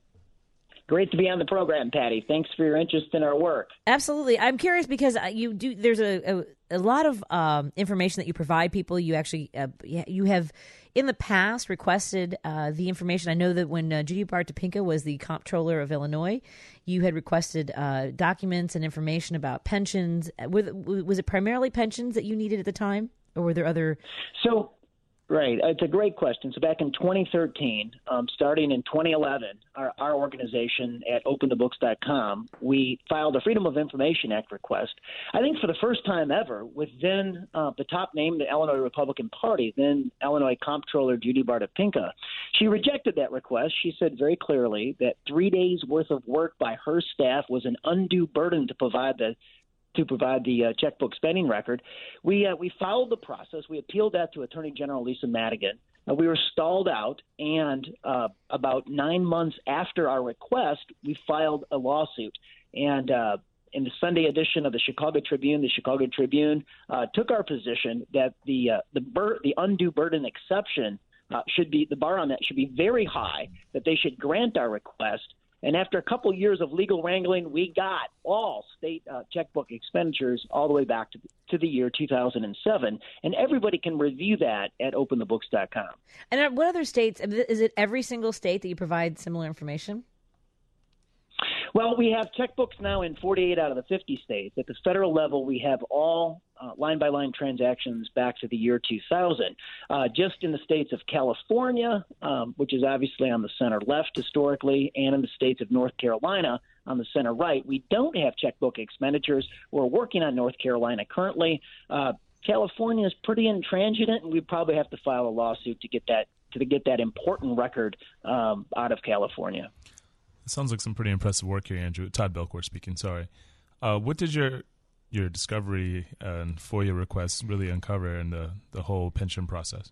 Great to be on the program, Patty. Thanks for your interest in our work. Absolutely. I'm curious because you do. There's a, a, a lot of um, information that you provide people. You actually uh, you have in the past requested uh, the information. I know that when uh, Judy Bart Topinka was the comptroller of Illinois, you had requested uh, documents and information about pensions. Was it primarily pensions that you needed at the time, or were there other? So. Right. It's a great question. So back in twenty thirteen, um, starting in twenty eleven, our, our organization at open the books dot com, we filed a Freedom of Information Act request, I think for the first time ever, with then uh, the top name, the Illinois Republican Party, then Illinois Comptroller Judy Bart Topinka. She rejected that request. She said very clearly that three days' worth of work by her staff was an undue burden to provide the to provide the uh, checkbook spending record. We uh, we followed the process. We appealed that to Attorney General Lisa Madigan. Uh, we were stalled out, and uh, about nine months after our request, we filed a lawsuit. And uh, in the Sunday edition of the Chicago Tribune, the Chicago Tribune uh, took our position that the uh, the, bur- the undue burden exception uh, should be, the bar on that should be very high, that they should grant our request. And after a couple years of legal wrangling, we got all state uh, checkbook expenditures all the way back to, to the year two thousand seven. And everybody can review that at open the books dot com. And what other states? Is it every single state that you provide similar information? Well, we have checkbooks now in forty-eight out of the fifty states. At the federal level, we have all uh, line-by-line transactions back to the year two thousand. Uh, just in the states of California, um, which is obviously on the center left historically, and in the states of North Carolina on the center right, we don't have checkbook expenditures. We're working on North Carolina currently. Uh, California is pretty intransigent, and we probably have to file a lawsuit to get that to get that important record um, out of California. Sounds like some pretty impressive work here, Andrew. Todd Belcour speaking, sorry. Uh, what did your your discovery and FOIA requests really uncover in the, the whole pension process?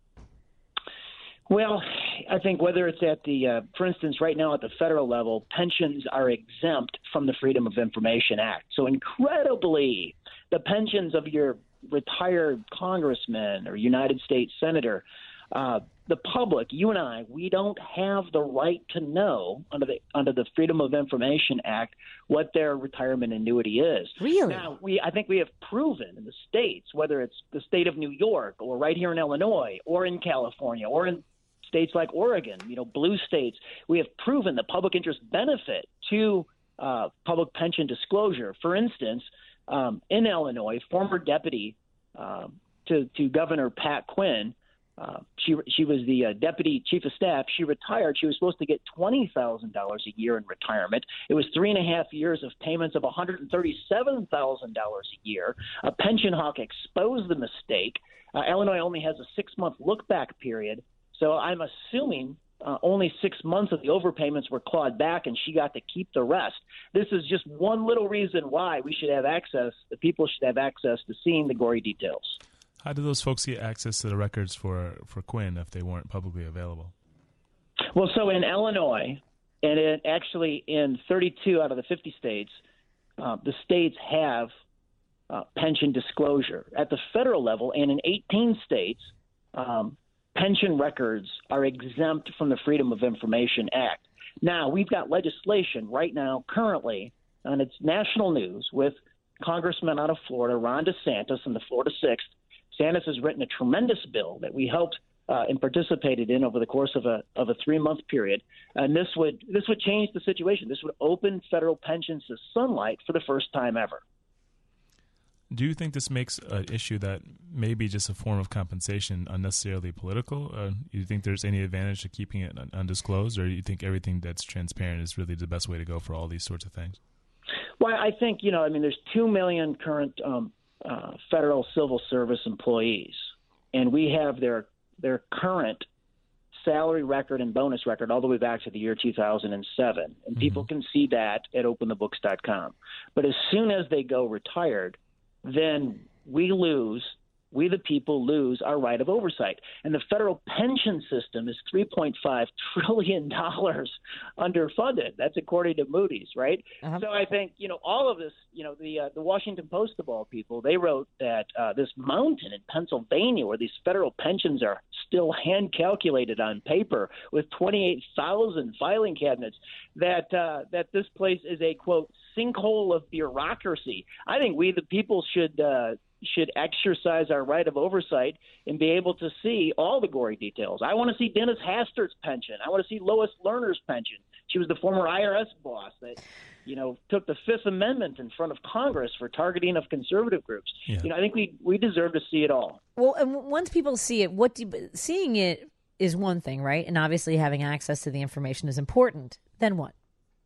Well, I think whether it's at the, uh, for instance, right now at the federal level, pensions are exempt from the Freedom of Information Act. So incredibly, the pensions of your retired congressman or United States senator. Uh, the public, you and I, we don't have the right to know under the under the Freedom of Information Act what their retirement annuity is. Really? Now, we I think we have proven in the states, whether it's the state of New York or right here in Illinois or in California or in states like Oregon, you know, blue states, we have proven the public interest benefit to uh, public pension disclosure. For instance, um, in Illinois, former deputy uh, to, to Governor Pat Quinn, Uh, she she was the uh, deputy chief of staff. She retired. She was supposed to get twenty thousand dollars a year in retirement. It was three and a half years of payments of one hundred thirty-seven thousand dollars a year. A pension hawk exposed the mistake. Uh, Illinois only has a six-month look-back period, so I'm assuming uh, only six months of the overpayments were clawed back, and she got to keep the rest. This is just one little reason why we should have access, the people should have access to seeing the gory details. How did those folks get access to the records for, for Quinn if they weren't publicly available? Well, so in Illinois, and it actually in thirty-two out of the fifty states, uh, the states have uh, pension disclosure. At the federal level and in eighteen states, um, pension records are exempt from the Freedom of Information Act. Now, we've got legislation right now currently, and it's national news, with Congressman out of Florida, Ron DeSantis, in the Florida sixth. DeSantis has written a tremendous bill that we helped uh, and participated in over the course of a of a three month period, and this would this would change the situation. This would open federal pensions to sunlight for the first time ever. Do you think this makes an issue that may be just a form of compensation unnecessarily political? Uh, do you think there's any advantage to keeping it undisclosed, or do you think everything that's transparent is really the best way to go for all these sorts of things? Well, I think, you know, I mean, there's two million current um, uh, federal civil service employees, and we have their their current salary record and bonus record all the way back to the year two thousand seven, and mm-hmm. people can see that at open the books dot com. But as soon as they go retired, then we lose, we the people lose our right of oversight. And the federal pension system is three point five trillion dollars underfunded. That's according to Moody's, right? Uh-huh. So I think, you know, all of this, you know, the uh, the Washington Post of all people, they wrote that uh, this mountain in Pennsylvania where these federal pensions are still hand calculated on paper with twenty-eight thousand filing cabinets, that uh, that this place is a, quote, sinkhole of bureaucracy. I think we the people should uh, should exercise our right of oversight and be able to see all the gory details. I want to see Dennis Hastert's pension. I want to see Lois Lerner's pension. She was the former I R S boss that, you know, took the Fifth Amendment in front of Congress for targeting of conservative groups. Yeah. You know, I think we we deserve to see it all. Well, and once people see it, what do you, seeing it is one thing, right? And obviously having access to the information is important. Then what?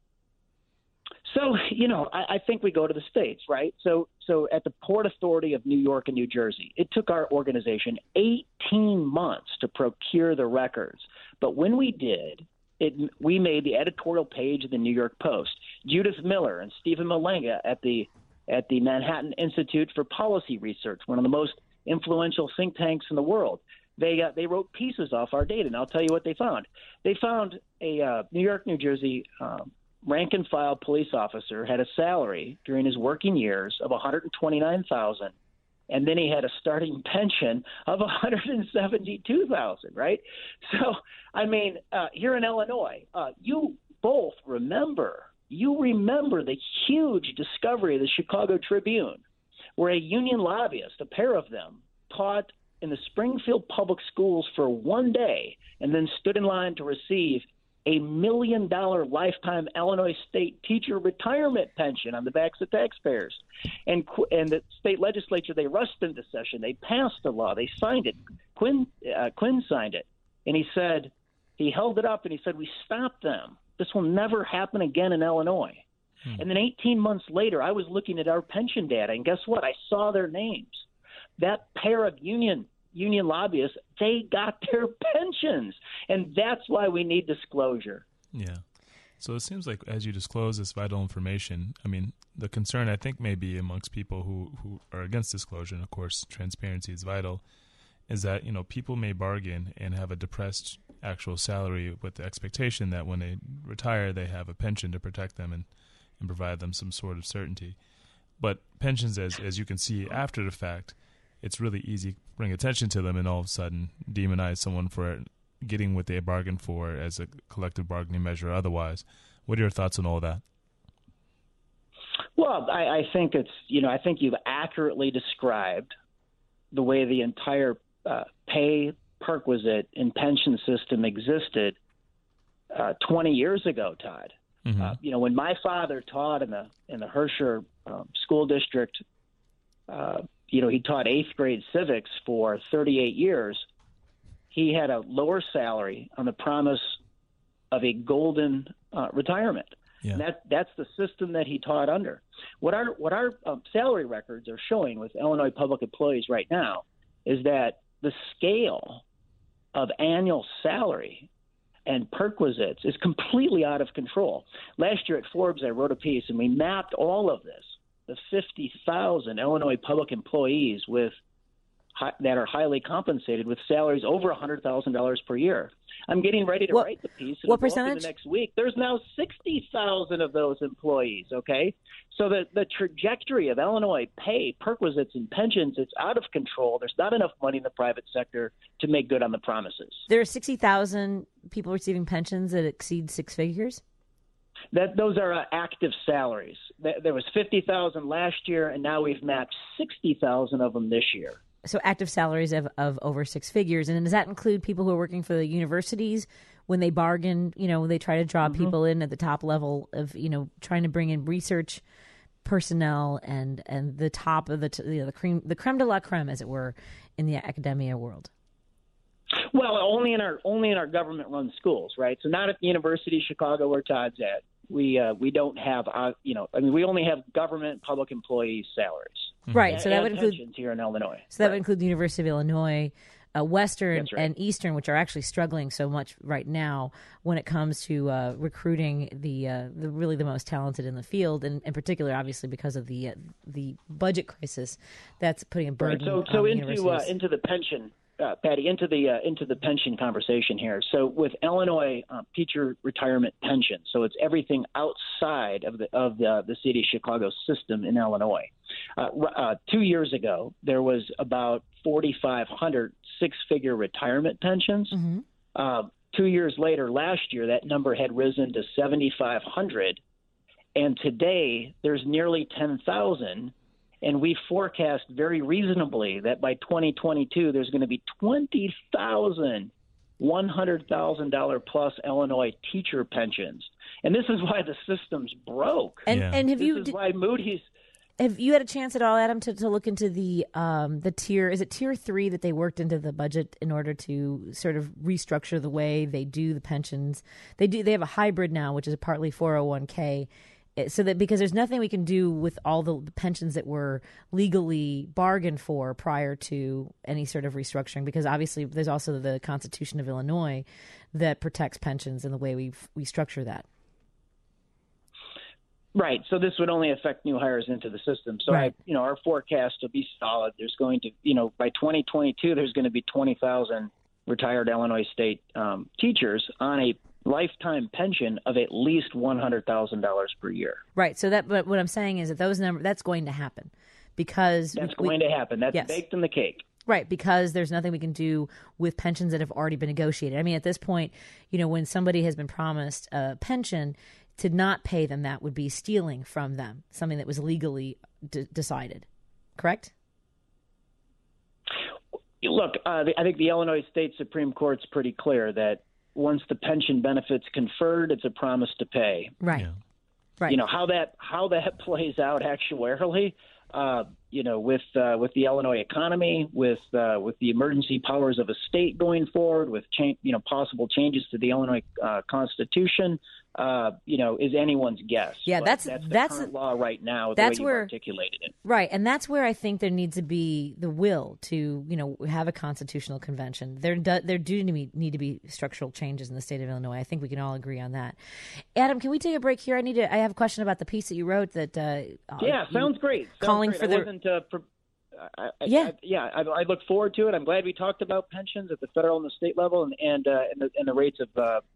So, you know, I, I think we go to the states, right? So so at the Port Authority of New York and New Jersey, it took our organization eighteen months to procure the records. But when we did, it, we made the editorial page of the New York Post. Judith Miller and Stephen Malenga at the at the Manhattan Institute for Policy Research, one of the most influential think tanks in the world, they uh, they wrote pieces off our data, and I'll tell you what they found. They found a uh, New York, New Jersey um, rank-and-file police officer had a salary during his working years of one hundred twenty-nine thousand dollars, and then he had a starting pension of one hundred seventy-two thousand dollars, right? So, I mean, uh, here in Illinois, uh, you both remember, you remember the huge discovery of the Chicago Tribune, where a union lobbyist, a pair of them, taught in the Springfield Public Schools for one day and then stood in line to receive a million dollar lifetime Illinois state teacher retirement pension on the backs of taxpayers. And and the state legislature, they rushed into session. They passed the law. They signed it. Quinn, uh, Quinn signed it. And he said, he held it up and he said, we stopped them. This will never happen again in Illinois. Hmm. And then eighteen months later, I was looking at our pension data, and guess what? I saw their names. That pair of union union lobbyists, they got their pensions. And that's why we need disclosure. Yeah. So it seems like as you disclose this vital information, I mean, the concern I think may be amongst people who, who are against disclosure, and of course transparency is vital, is that, you know, people may bargain and have a depressed actual salary with the expectation that when they retire, they have a pension to protect them and, and provide them some sort of certainty. But pensions, as as you can see after the fact, it's really easy to bring attention to them and all of a sudden demonize someone for getting what they bargained for as a collective bargaining measure otherwise. What are your thoughts on all that? Well, I, I think it's, you know, I think you've accurately described the way the entire uh, pay, perquisite, and pension system existed uh, twenty years ago, Todd. Mm-hmm. Uh, you know, when my father taught in the in the Herscher um, school district, uh, you know, he taught eighth grade civics for thirty-eight years. He had a lower salary on the promise of a golden uh, retirement. Yeah. And that that's the system that he taught under. What our what our um, salary records are showing with Illinois public employees right now is that the scale of annual salary and perquisites is completely out of control. Last year at Forbes, I wrote a piece and we mapped all of this, the fifty thousand Illinois public employees with that are highly compensated with salaries over one hundred thousand dollars per year. I'm getting ready to what, write the piece. What percentage? The next week. There's now sixty thousand of those employees, okay? So the, the trajectory of Illinois pay, perquisites, and pensions, it's out of control. There's not enough money in the private sector to make good on the promises. There are sixty thousand people receiving pensions that exceed six figures? That Those are uh, active salaries. There was fifty thousand last year, and now we've mapped sixty thousand of them this year. So active salaries of, of over six figures. And does that include people who are working for the universities when they bargain, you know, when they try to draw mm-hmm. people in at the top level of, you know, trying to bring in research personnel and, and the top of the, you know, the cream, the creme de la creme, as it were, in the academia world? Well, only in our only in our government-run schools, right? So not at the University of Chicago where Todd's at. We uh, we don't have, uh, you know, I mean, we only have government public employee salaries. Right, and, so that would and include here in Illinois. So that right. would include the University of Illinois, uh, Western, right. and Eastern, which are actually struggling so much right now when it comes to uh, recruiting the uh, the really the most talented in the field, and in particular, obviously, because of the uh, the budget crisis that's putting a burden right. so, on so the into universities. Uh, into the pension. Uh, Patty, into the uh, into the pension conversation here. So with Illinois uh, teacher retirement pension, so it's everything outside of the of the, the city of Chicago system in Illinois. Uh, uh, two years ago, there was about forty-five hundred six-figure retirement pensions. Mm-hmm. Uh, two years later, last year, that number had risen to seventy-five hundred, and today there's nearly ten thousand. And we forecast very reasonably that by twenty twenty-two, there's going to be twenty thousand one hundred thousand dollars plus Illinois teacher pensions. And this is why the system's broke. And, yeah. and have this you... is did, why Moody's... Have you had a chance at all, Adam, to, to look into the um, the tier? Is it tier three that they worked into the budget in order to sort of restructure the way they do the pensions? They do. They have a hybrid now, which is partly four oh one k. So that because there's nothing we can do with all the pensions that were legally bargained for prior to any sort of restructuring, because obviously there's also the Constitution of Illinois that protects pensions and the way we we structure that. Right. So this would only affect new hires into the system. So, right. I, you know, our forecast will be solid. There's going to, you know, by twenty twenty-two, there's going to be twenty thousand retired Illinois state um, teachers on a lifetime pension of at least one hundred thousand dollars per year. Right. So that, but what I'm saying is that those numbers, that's going to happen because that's we, going to happen. That's yes. baked in the cake. Right, because there's nothing we can do with pensions that have already been negotiated. I mean, at this point, you know, when somebody has been promised a pension, to not pay them that would be stealing from them, something that was legally d- decided. Correct? Look, uh, I think the Illinois State Supreme Court's pretty clear that once the pension benefit's conferred, it's a promise to pay. Right. Yeah. Right. You know how that how that plays out actuarially. Uh, you know, with uh, with the Illinois economy, with uh, with the emergency powers of a state going forward, with cha- you know possible changes to the Illinois uh, Constitution, uh, you know, is anyone's guess. Yeah, but that's that's the that's current law right now. That's the way where you've articulated it. Right, and that's where I think there needs to be the will to, you know, have a constitutional convention. There, do, there do need to, be, need to be structural changes in the state of Illinois. I think we can all agree on that. Adam, can we take a break here? I need to. I have a question about the piece that you wrote. That uh, yeah, sounds great. Sounds calling great. for I the. Wasn't, uh, for, I, I, yeah, I, yeah. I, I look forward to it. I'm glad we talked about pensions at the federal and the state level, and and uh, and, the, and the rates of uh, uh,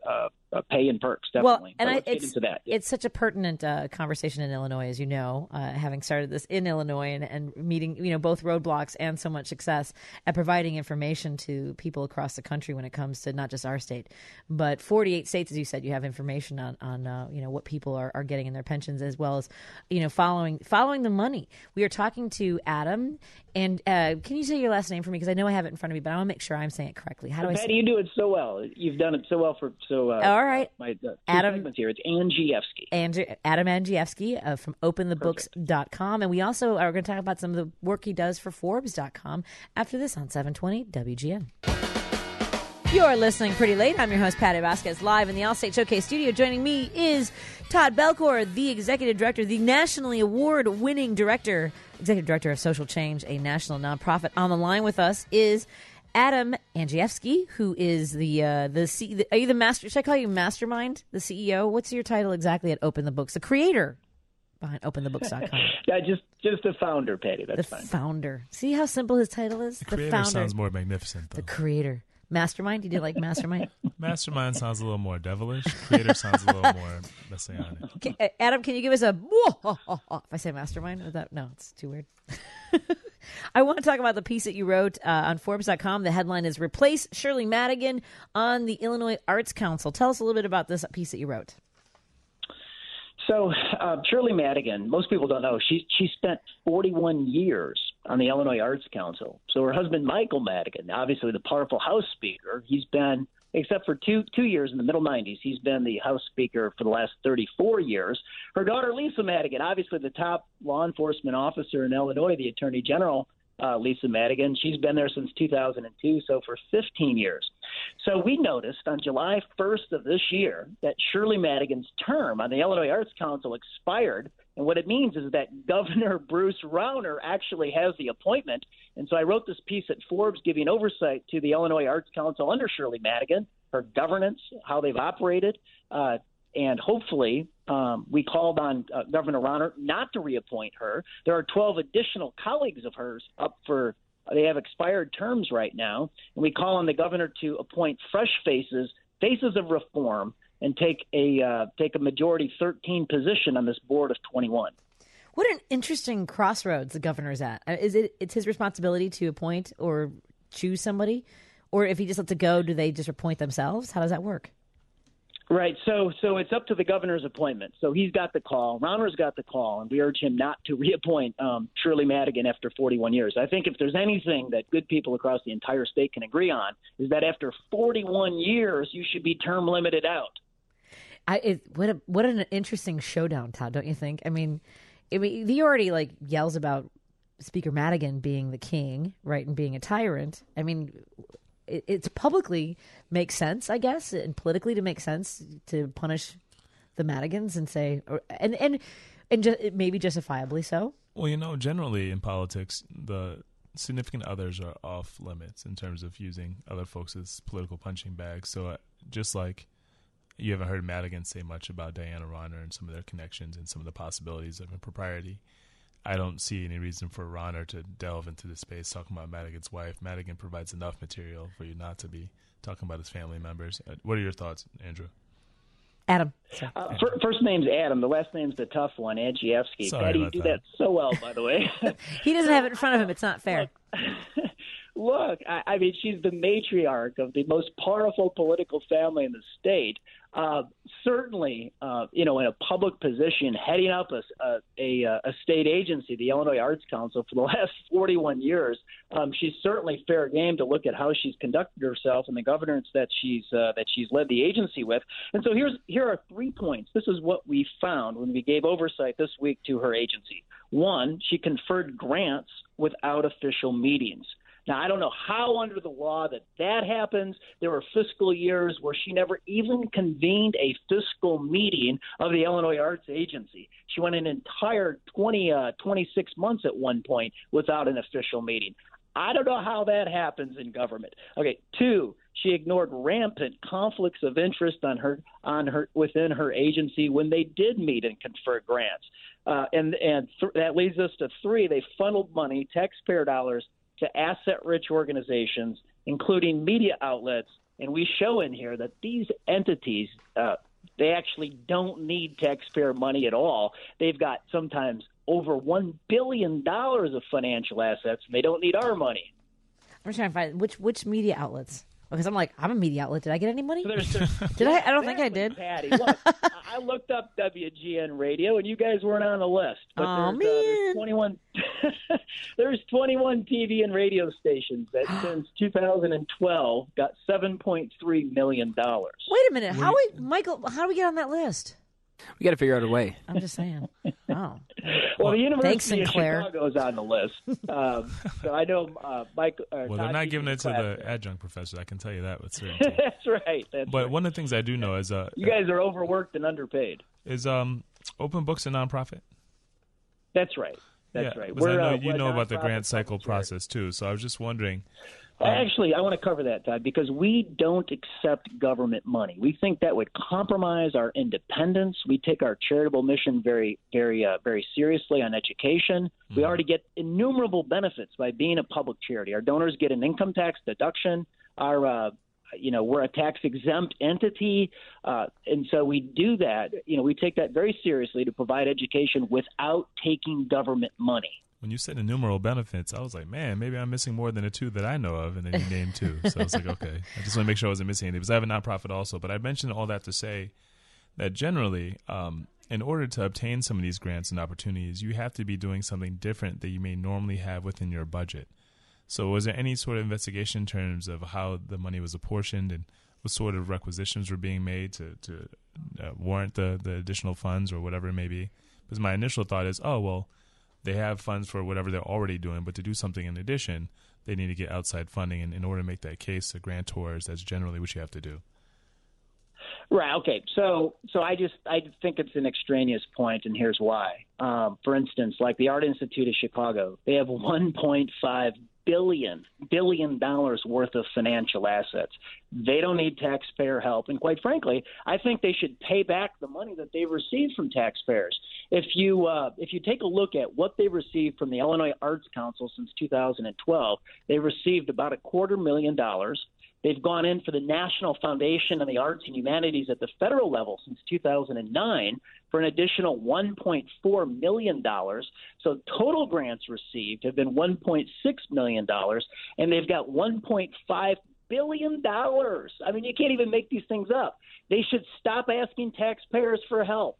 uh, pay and perks, definitely. Well, and but I, let's get it's, into that. it's such a pertinent uh, conversation in Illinois, as you know, uh, having started this in Illinois and, and meeting, you know, both roadblocks and so much success at providing information to people across the country when it comes to not just our state, but forty-eight states, as you said, you have information on, on uh, you know, what people are, are getting in their pensions, as well as, you know, following following the money. We are talking to Adam, and uh, can you say your last name for me? Because I know I have it in front of me, but I want to make sure I'm saying it correctly. How do Patty, I say you do it so well. You've done it so well for so. Uh, All right, uh, my uh, two Adam segments here. It's Angievsky. Andrew, Adam Angievsky uh, from open the books dot com, and we also are going to talk about some of the work he does for Forbes dot com after this on seven twenty W G N. You're listening Pretty Late. I'm your host, Patty Vasquez, live in the Allstate Showcase studio. Joining me is Todd Belcourt, the executive director, the nationally award-winning director, executive director of Social Change, a national nonprofit. On the line with us is Adam Angievsky, who is the uh, the, C- the are you the master? Should I call you mastermind, the C E O? What's your title exactly at Open the Books? The creator behind open the books dot com. Yeah, just just the founder, Patty. That's the fine. founder. See how simple his title is. The The, creator founder. sounds more magnificent, though. The creator. Mastermind? You did like mastermind? Mastermind sounds a little more devilish. Creator sounds a little more messianic. Can, uh, Adam, can you give us a if I say mastermind? Is that, no, it's too weird. I want to talk about the piece that you wrote uh, on Forbes dot com. The headline is Replace Shirley Madigan on the Illinois Arts Council. Tell us a little bit about this piece that you wrote. So uh, Shirley Madigan, most people don't know, she she spent forty-one years on the Illinois Arts Council. So her husband, Michael Madigan, obviously the powerful House Speaker, he's been, except for two two years in the middle nineties, he's been the House Speaker for the last thirty-four years. Her daughter, Lisa Madigan, obviously the top law enforcement officer in Illinois, the Attorney General, uh, Lisa Madigan, she's been there since two thousand two, so for fifteen years. So we noticed on July first of this year that Shirley Madigan's term on the Illinois Arts Council expired. And what it means is that Governor Bruce Rauner actually has the appointment. And so I wrote this piece at Forbes giving oversight to the Illinois Arts Council under Shirley Madigan, her governance, how they've operated. Uh, and hopefully um, we called on uh, Governor Rauner not to reappoint her. There are twelve additional colleagues of hers up for they have expired terms right now. And we call on the governor to appoint fresh faces, faces of reform, and take a uh, take a majority thirteen position on this board of twenty-one. What an interesting crossroads the governor's at. Is it it's his responsibility to appoint or choose somebody? Or if he just lets it go, do they just appoint themselves? How does that work? Right. So so it's up to the governor's appointment. So he's got the call. Rauner's got the call, and we urge him not to reappoint um, Shirley Madigan after forty-one years. I think if there's anything that good people across the entire state can agree on is that after forty-one years, you should be term limited out. I it, what a, what an interesting showdown, Todd, don't you think? I mean, I mean, he already like yells about Speaker Madigan being the king, right, and being a tyrant. I mean, it, it's publicly makes sense, I guess, and politically to make sense to punish the Madigans and say, or, and and and just, maybe justifiably so. Well, you know, generally in politics, the significant others are off limits in terms of using other folks as political punching bags. So uh, just like you haven't heard Madigan say much about Diana Rauner and some of their connections and some of the possibilities of impropriety, I don't see any reason for Rauner to delve into the space talking about Madigan's wife. Madigan provides enough material for you not to be talking about his family members. Uh, what are your thoughts, Andrew? Adam. Uh, fir- first name's Adam. The last name's the tough one, Angievsky. Sorry Patty, you about do that. that so well, by the way. He doesn't have it in front of him. It's not fair. Look, I, I mean, she's the matriarch of the most powerful political family in the state. Uh, certainly, uh, you know, in a public position, heading up a, a, a, a state agency, the Illinois Arts Council, for the last forty-one years, um, she's certainly fair game to look at how she's conducted herself and the governance that she's uh, that she's led the agency with. And so here's here are three points. This is what we found when we gave oversight this week to her agency. One, she conferred grants without official meetings. Now, I don't know how under the law that that happens. There were fiscal years where she never even convened a fiscal meeting of the Illinois Arts Agency. She went an entire twenty, uh, twenty-six months at one point without an official meeting. I don't know how that happens in government. Okay, two, she ignored rampant conflicts of interest on her on her within her agency when they did meet and confer grants. Uh, and and th- that leads us to three, they funneled money, taxpayer dollars, to asset-rich organizations, including media outlets And we show in here that these entities, uh, they actually don't need taxpayer money at all. They've got sometimes over one billion dollars of financial assets, and they don't need our money. I'm trying to find which which media outlets. Because I'm like, I'm a media outlet. Did I get any money? So there's, there's, did I? I don't think I did. Patty, look, I looked up W G N Radio, and you guys weren't on the list. But oh, there's, man. Uh, there's twenty-one There's twenty-one T V and radio stations that since two thousand twelve got seven point three million dollars. Wait a minute. How we, Michael, how do we get on that list? We got to figure out a way. I'm just saying. Oh. Well, the Thanks, University of Sinclair. Chicago is on the list. Um, so I know uh, Mike. Uh, Well, they're not giving it to the adjunct professor. I can tell you that with certainty. That's right. That's but right. one of the things I do know is uh, you guys are overworked and underpaid. Is um, Open Books a nonprofit? That's right. That's yeah, right. Because I know uh, you know about the nonprofit grant cycle publisher. process too. So I was just wondering. Uh, Um, Actually, I want to cover that, Todd, because we don't accept government money. We think that would compromise our independence. We take our charitable mission very, very, uh, very seriously on education. Mm-hmm. We already get innumerable benefits by being a public charity. Our donors get an income tax deduction. Our, uh, you know, we're a tax-exempt entity, uh, and so we do that. You know, we take that very seriously to provide education without taking government money. When you said innumerable benefits, I was like, man, maybe I'm missing more than the two that I know of, and then you named two. So I was like, okay, I just want to make sure I wasn't missing anything, because I have a nonprofit also. But I mentioned all that to say that generally, um, in order to obtain some of these grants and opportunities, you have to be doing something different that you may normally have within your budget. So was there any sort of investigation in terms of how the money was apportioned and what sort of requisitions were being made to, to uh, warrant the, the additional funds or whatever it may be? Because my initial thought is, oh, well, they have funds for whatever they're already doing, but to do something in addition, they need to get outside funding. And in order to make that case to grantors, that's generally what you have to do. Right. Okay. So, so I just I think it's an extraneous point, and here's why. Um, for instance, like the Art Institute of Chicago, they have one point five billion billion dollars worth of financial assets. They don't need taxpayer help, and quite frankly, I think they should pay back the money that they've received from taxpayers. If you uh, if you take a look at what they received from the Illinois Arts Council since two thousand twelve, they received about a quarter million dollars. They've gone in for the National Foundation of the Arts and Humanities at the federal level since two thousand nine for an additional one point four million dollars. So total grants received have been one point six million dollars, and they've got one point five billion dollars. I mean, you can't even make these things up. They should stop asking taxpayers for help.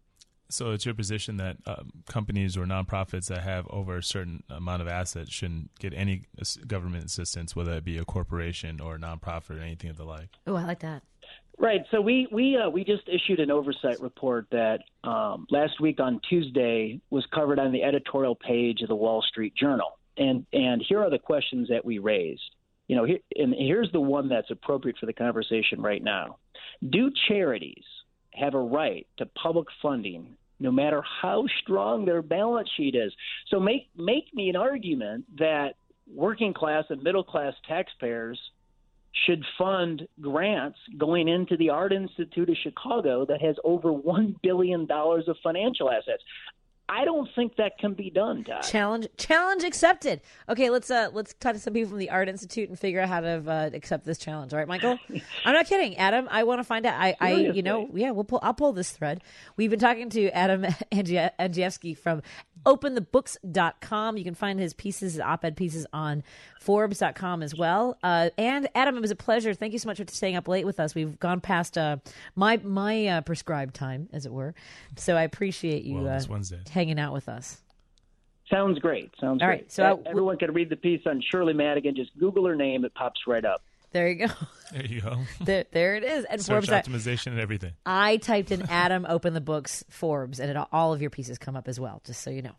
So it's your position that um, companies or nonprofits that have over a certain amount of assets shouldn't get any government assistance, whether it be a corporation or a nonprofit or anything of the like? Oh, I like that. Right. So we we uh, we just issued an oversight report that um, last week on Tuesday was covered on the editorial page of the Wall Street Journal. And and here are the questions that we raised. You know, here, and here's the one that's appropriate for the conversation right now. Do charities have a right to public funding no matter how strong their balance sheet is? So make make me an argument that working class and middle class taxpayers should fund grants going into the Art Institute of Chicago that has over one billion dollars of financial assets. I don't think that can be done, Todd. Challenge, challenge accepted. Okay, let's uh, let's talk to some people from the Art Institute and figure out how to uh, accept this challenge. All right, Michael. I'm not kidding, Adam. I want to find out. I, I, you know, yeah, we'll pull. I'll pull this thread. We've been talking to Adam Andrzej- Andrzejewski from open the books dot com. You can find his pieces, his op-ed pieces on Forbes dot com as well. Uh, and Adam, it was a pleasure. Thank you so much for staying up late with us. We've gone past uh, my my uh, prescribed time, as it were. So I appreciate you. Well, uh, it's Wednesday. Hanging out with us. Sounds great. Sounds All great. right, so e- everyone can read the piece on Shirley Madigan. Just Google her name; it pops right up. There you go. There you go. there, there it is. And Search Forbes optimization and everything. I typed in Adam Open the Books Forbes, and it, all of your pieces come up as well. Just so you know.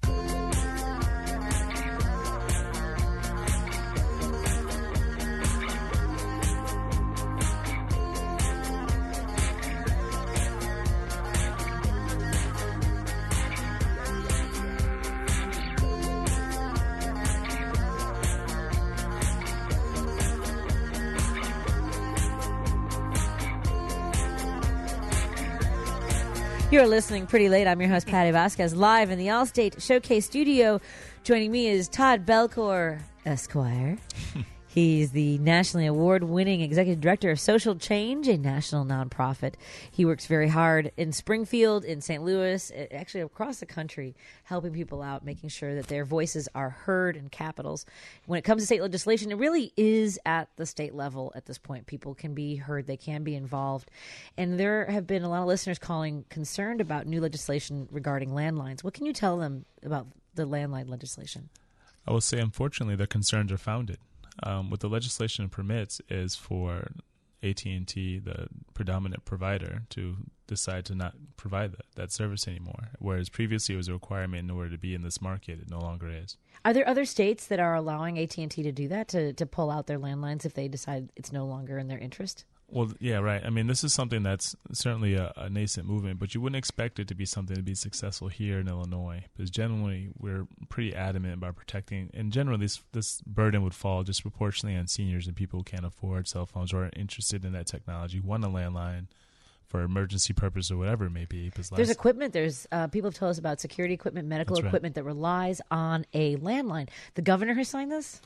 You're listening Pretty Late. I'm your host, Patty Vasquez, live in the Allstate Showcase studio. Joining me is Todd Belcour, Esquire. He's the nationally award-winning executive director of Social Change, a national nonprofit. He works very hard in Springfield, in Saint Louis, actually across the country, helping people out, making sure that their voices are heard in capitals. When it comes to state legislation, it really is at the state level at this point. People can be heard, they can be involved. And there have been a lot of listeners calling concerned about new legislation regarding landlines. What can you tell them about the landline legislation? I will say, unfortunately, their concerns are founded. Um, what the legislation permits is for A T and T, the predominant provider, to decide to not provide that, that service anymore, whereas previously it was a requirement in order to be in this market. It no longer is. Are there other states that are allowing A T and T to do that, to, to pull out their landlines if they decide it's no longer in their interest? Well, yeah, right. I mean, this is something that's certainly a, a nascent movement, but you wouldn't expect it to be something to be successful here in Illinois, because generally we're pretty adamant about protecting, and generally this this burden would fall disproportionately on seniors and people who can't afford cell phones or are interested in that technology, want a landline for emergency purpose or whatever it may be. There's last, equipment. There's uh, people have told us about security equipment, medical That's right. equipment that relies on a landline. The governor has signed this?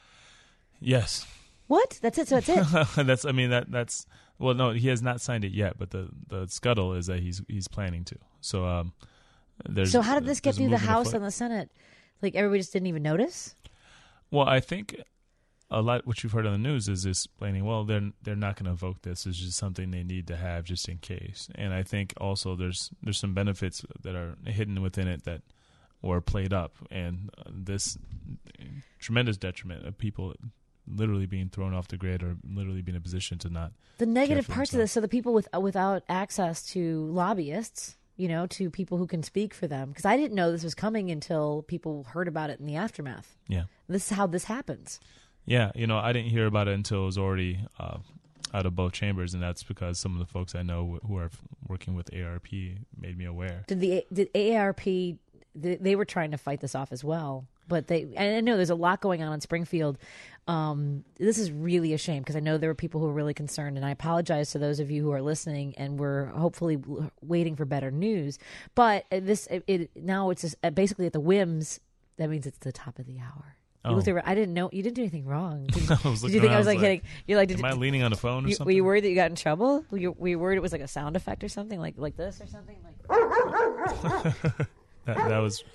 Yes. What? That's it. So that's it. that's. I mean, that. That's. Well, no, he has not signed it yet, but the, the scuttle is that he's he's planning to. So, um, there's. So how did this get through the House afoot. and the Senate? Like everybody just didn't even notice? Well, I think a lot what you've heard on the news is explaining. Well, they're they're not going to vote this. It's just something they need to have just in case. And I think also there's there's some benefits that are hidden within it that were played up, and uh, this tremendous detriment of people literally being thrown off the grid or literally being in a position to not. The negative care for parts themselves. of this, so the people with without access to lobbyists, you know, to people who can speak for them. Because I didn't know this was coming until people heard about it in the aftermath. Yeah. This is how this happens. Yeah, you know, I didn't hear about it until it was already uh, out of both chambers, and that's because some of the folks I know who are working with A R P made me aware. Did the did A R P? They were trying to fight this off as well, but they. And I know there's a lot going on in Springfield. Um, this is really a shame because I know there were people who were really concerned, and I apologize to those of you who are listening and we're hopefully waiting for better news. But this, it, it now it's just basically at the whims. That means it's the top of the hour. You Oh. looked over, I didn't know you didn't do anything wrong. Did, I was did you looking think I around, was like I was hitting? You're like, did, am I leaning on the phone or you, something? Were you worried that you got in trouble? Were you, were you worried it was like a sound effect or something, like like this or something? Like that, that was.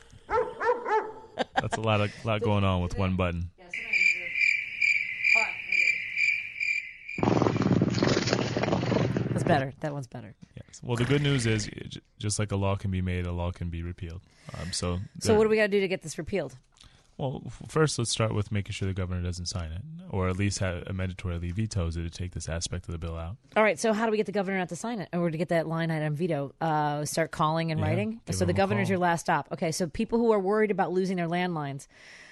That's a lot of lot going on with one button. That's better. That one's better. Yes. Well, the good news is, j- just like a law can be made, a law can be repealed. Um, so. So the- what do we got to do to get this repealed? Well, f- first, let's start with making sure the governor doesn't sign it, or at least have a mandatorily vetoes it to take this aspect of the bill out. All right. So how do we get the governor not to sign it, or to get that line item veto? Uh, start calling and Yeah, writing. give So the him a governor's call. your last stop. Okay. So people who are worried about losing their landlines,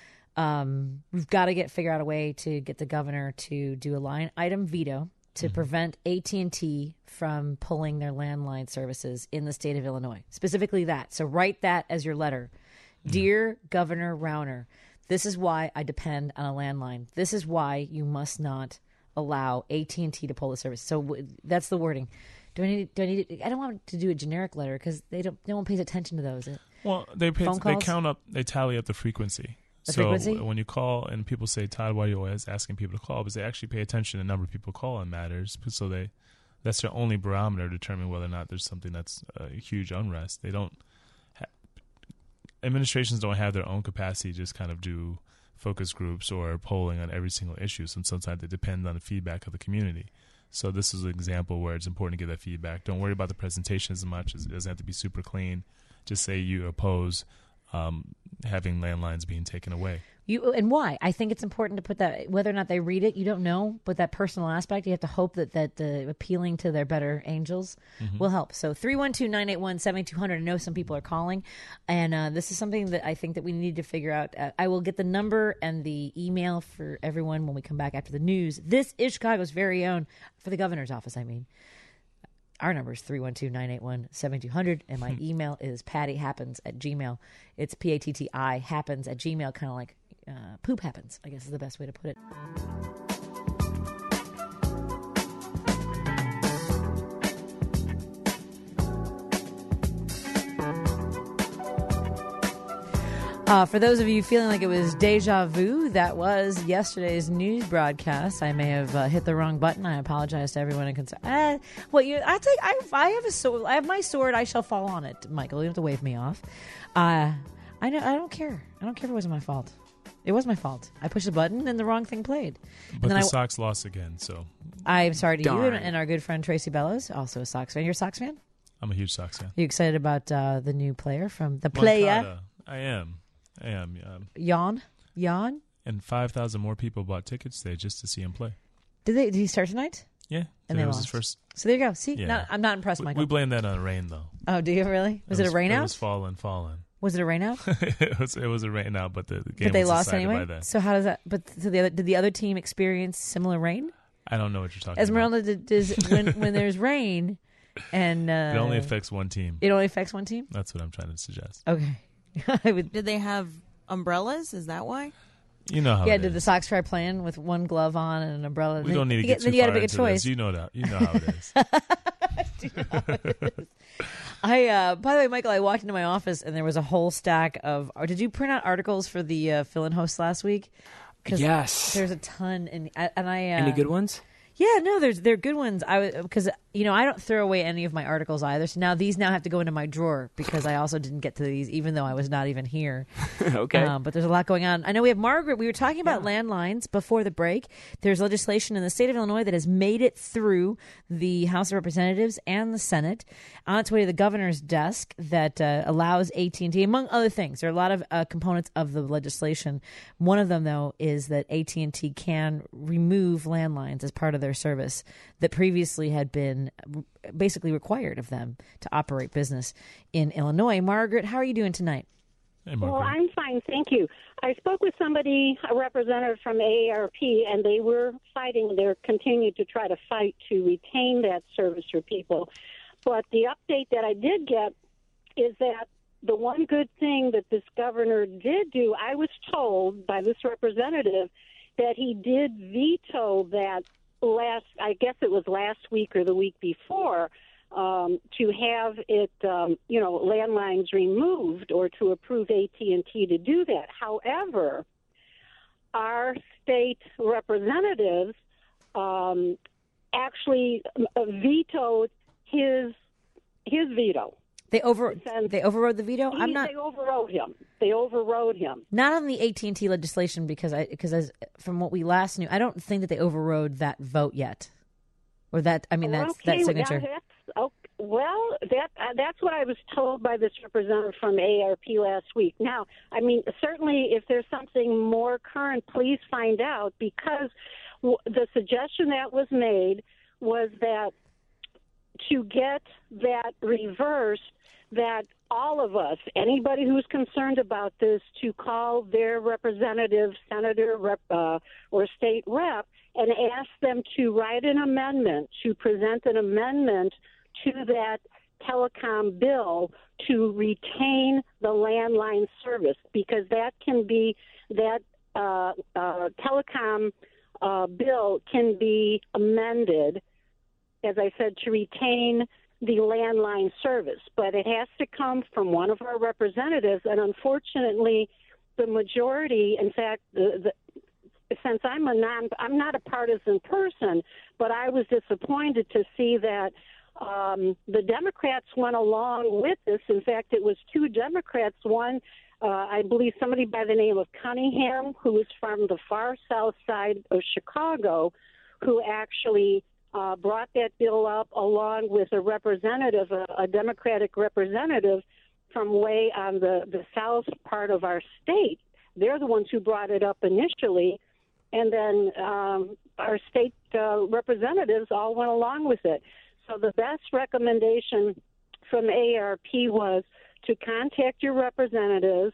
um, we've got to get figure out a way to get the governor to do a line item veto to Mm-hmm. prevent A T and T from pulling their landline services in the state of Illinois. Specifically that. So write that as your letter. Mm-hmm. Dear Governor Rauner, this is why I depend on a landline. This is why you must not allow A T and T to pull the service. So w- that's the wording. Do I need? Do I need? I don't want to do a generic letter because they don't. No one pays attention to those. Well, they pay, Phone they calls? count up, they tally up the frequency. The so frequency? w- when you call and people say, Todd, why are you always asking people to call? Because they actually pay attention to the number of people call on matters. So they, that's their only barometer to determine whether or not there's something that's a huge unrest. They don't. Ha- administrations don't have their own capacity to just kind of do focus groups or polling on every single issue. So sometimes they depend on the feedback of the community. So this is an example where it's important to get that feedback. Don't worry about the presentation as much. It doesn't have to be super clean. Just say you oppose um, having landlines being taken away. You and why? I think it's important to put that. Whether or not they read it, you don't know. But that personal aspect, you have to hope that that the appealing to their better angels Mhm. will help. So three one two nine eight one seven two zero zero. I know some people are calling, and uh, this is something that I think that we need to figure out. Uh, I will get the number and the email for everyone when we come back after the news. This is Chicago's very own, for the governor's office, I mean. Our number is three one two nine eight one seven two zero zero, and my email is pattyhappens at gmail. It's P A T T I happens at gmail, kind of like uh, poop happens, I guess is the best way to put it. Uh, for those of you feeling like it was deja vu, that was yesterday's news broadcast. I may have uh, hit the wrong button. I apologize to everyone in concern. Uh, well, you, I take. I, I have a sword. I have my sword. I shall fall on it, Michael. You don't have to wave me off. Uh, I know. I don't care. I don't care if it wasn't my fault. It was my fault. I pushed a button and the wrong thing played. But and then the I, Sox lost again, so. I'm sorry to Darn. you and, and our good friend Tracy Bellows, also a Sox fan. You're a Sox fan? I'm a huge Sox fan. You excited about uh, the new player from the player? Moncada. I am. I am. Um, Jan? Jan? And five thousand more people bought tickets today just to see him play. Did they? Did he start tonight? Yeah. And they was lost. his first. So there you go. See, Yeah. not, I'm not impressed, We, Michael. we blame that on rain, though. Oh, do you really? Was it, was, a rain It out? was falling, falling. Was it a rain out? it was. It was a rain out, but the, the game But they was lost decided anyway. by that. So how does that? But so the other, did the other team experience similar rain? I don't know what you're talking Esmeralda, about. did, does when when there's rain, and uh, It only affects one team. It only affects one team. That's what I'm trying to suggest. Okay. I would, Did they have umbrellas? Is that why? You know how yeah, it did is. the Sox try playing with one glove on and an umbrella? We Then- don't need to you get too Then you got to far pick a into choice. this. You know that. You know how it is. Do you know how it is? I, uh, by the way, Michael, I walked into my office and there was a whole stack of. Or did you print out articles for the uh, fill-in host last week? 'Cause Yes. there's a ton, and and I. Uh, Any good ones? Yeah, no, there's they're good ones. I because you know I don't throw away any of my articles either. So now these now have to go into my drawer because I also didn't get to these, even though I was not even here. Okay. Um, but there's a lot going on. I know we have Margaret. We were talking about landlines before the break. There's legislation in the state of Illinois that has made it through the House of Representatives and the Senate on its way to the governor's desk that uh, allows A T and T, among other things. There are a lot of uh, components of the legislation. One of them, though, is that A T and T can remove landlines as part of their service that previously had been basically required of them to operate business in Illinois. Margaret, how are you doing tonight? Hey, Well, I'm fine, thank you. I spoke with somebody, a representative from A A R P, and they were fighting, they're continuing to try to fight to retain that service for people. But the update that I did get is that the one good thing that this governor did do, I was told by this representative that he did veto that last, I guess it was last week or the week before, um, to have it, um, you know, landlines removed or to approve A T and T to do that. However, our state representatives um, actually vetoed his his veto. They over they overrode the veto. He, I'm not. They overrode him. They overrode him. Not on the A T and T legislation because I because as, from what we last knew, I don't think that they overrode that vote yet, or that I mean that's okay, that signature. Well, that's, oh, well, that uh, that's what I was told by this representative from A A R P last week. Now, I mean, certainly, if there's something more current, please find out, because w- the suggestion that was made was that to get that reversed, that all of us, anybody who's concerned about this, to call their representative, senator, rep, uh, or state rep, and ask them to write an amendment, to present an amendment to that telecom bill to retain the landline service, because that can be, that uh, uh, telecom uh, bill can be amended, as I said, to retain the landline service. But it has to come from one of our representatives, and unfortunately, the majority, in fact, the, the, since I'm a non, I'm not a partisan person, but I was disappointed to see that um, the Democrats went along with this. In fact, it was two Democrats, one, uh, I believe somebody by the name of Cunningham, who is from the far south side of Chicago, who actually Uh, brought that bill up, along with a representative, a, a Democratic representative from way on the, the south part of our state. They're the ones who brought it up initially, and then um, our state uh, representatives all went along with it. So the best recommendation from A A R P was to contact your representatives,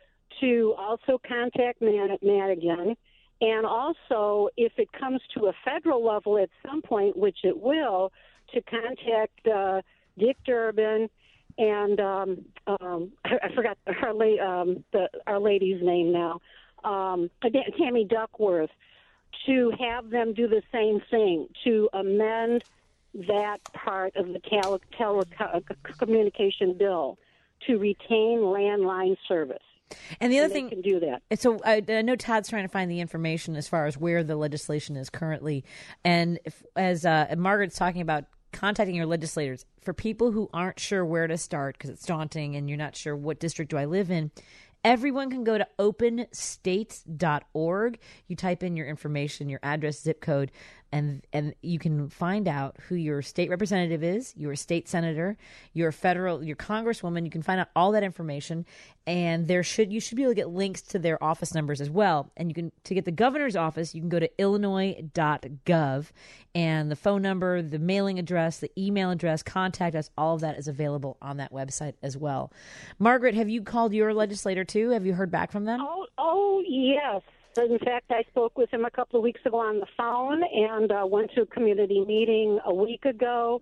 to also contact Mad- Madigan, and also, if it comes to a federal level at some point, which it will, to contact uh, Dick Durbin and um, um, I, I forgot her, um, the, our lady's name now, um, Tammy Duckworth, to have them do the same thing, to amend that part of the telecommunication bill to retain landline service. And the other and thing, they can do that. and so I, I know Todd's trying to find the information as far as where the legislation is currently. And if, as uh, Margaret's talking about contacting your legislators, for people who aren't sure where to start because it's daunting and you're not sure what district do I live in, everyone can go to open states dot org. You type in your information, your address, zip code, and and you can find out who your state representative is, your state senator, your federal, your congresswoman. You can find out all that information, and there should you should be able to get links to their office numbers as well. And you can to get the governor's office, you can go to illinois dot gov, and the phone number, the mailing address, the email address, contact us. All of that is available on that website as well. Margaret, have you called your legislator too? Have you heard back from them? Oh, oh yes. In fact, I spoke with him a couple of weeks ago on the phone and uh, went to a community meeting a week ago.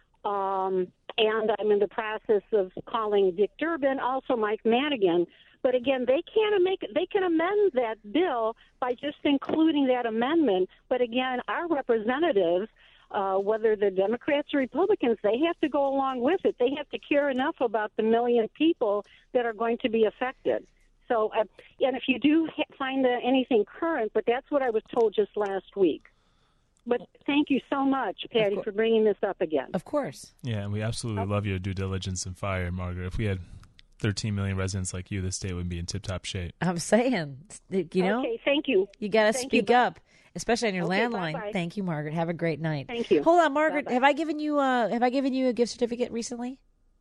Um, and I'm in the process of calling Dick Durbin, also Mike Madigan. But again, they can't make they can amend that bill by just including that amendment. But again, our representatives, uh, whether they're Democrats or Republicans, they have to go along with it. They have to care enough about the million people that are going to be affected. So, uh, and if you do ha- find uh, anything current, but that's what I was told just last week. But thank you so much, Patty, for bringing this up again. Of course. Yeah, and we absolutely love your due diligence and fire, Margaret. If we had thirteen million residents like you, this state would be in tip-top shape. I'm saying, you know. Okay, thank you. You got to Thank speak you. up, especially on your Okay, landline. bye-bye. Thank you, Margaret. Have a great night. Thank you. Hold on, Margaret. Bye-bye. Have I given you uh have I given you a gift certificate recently?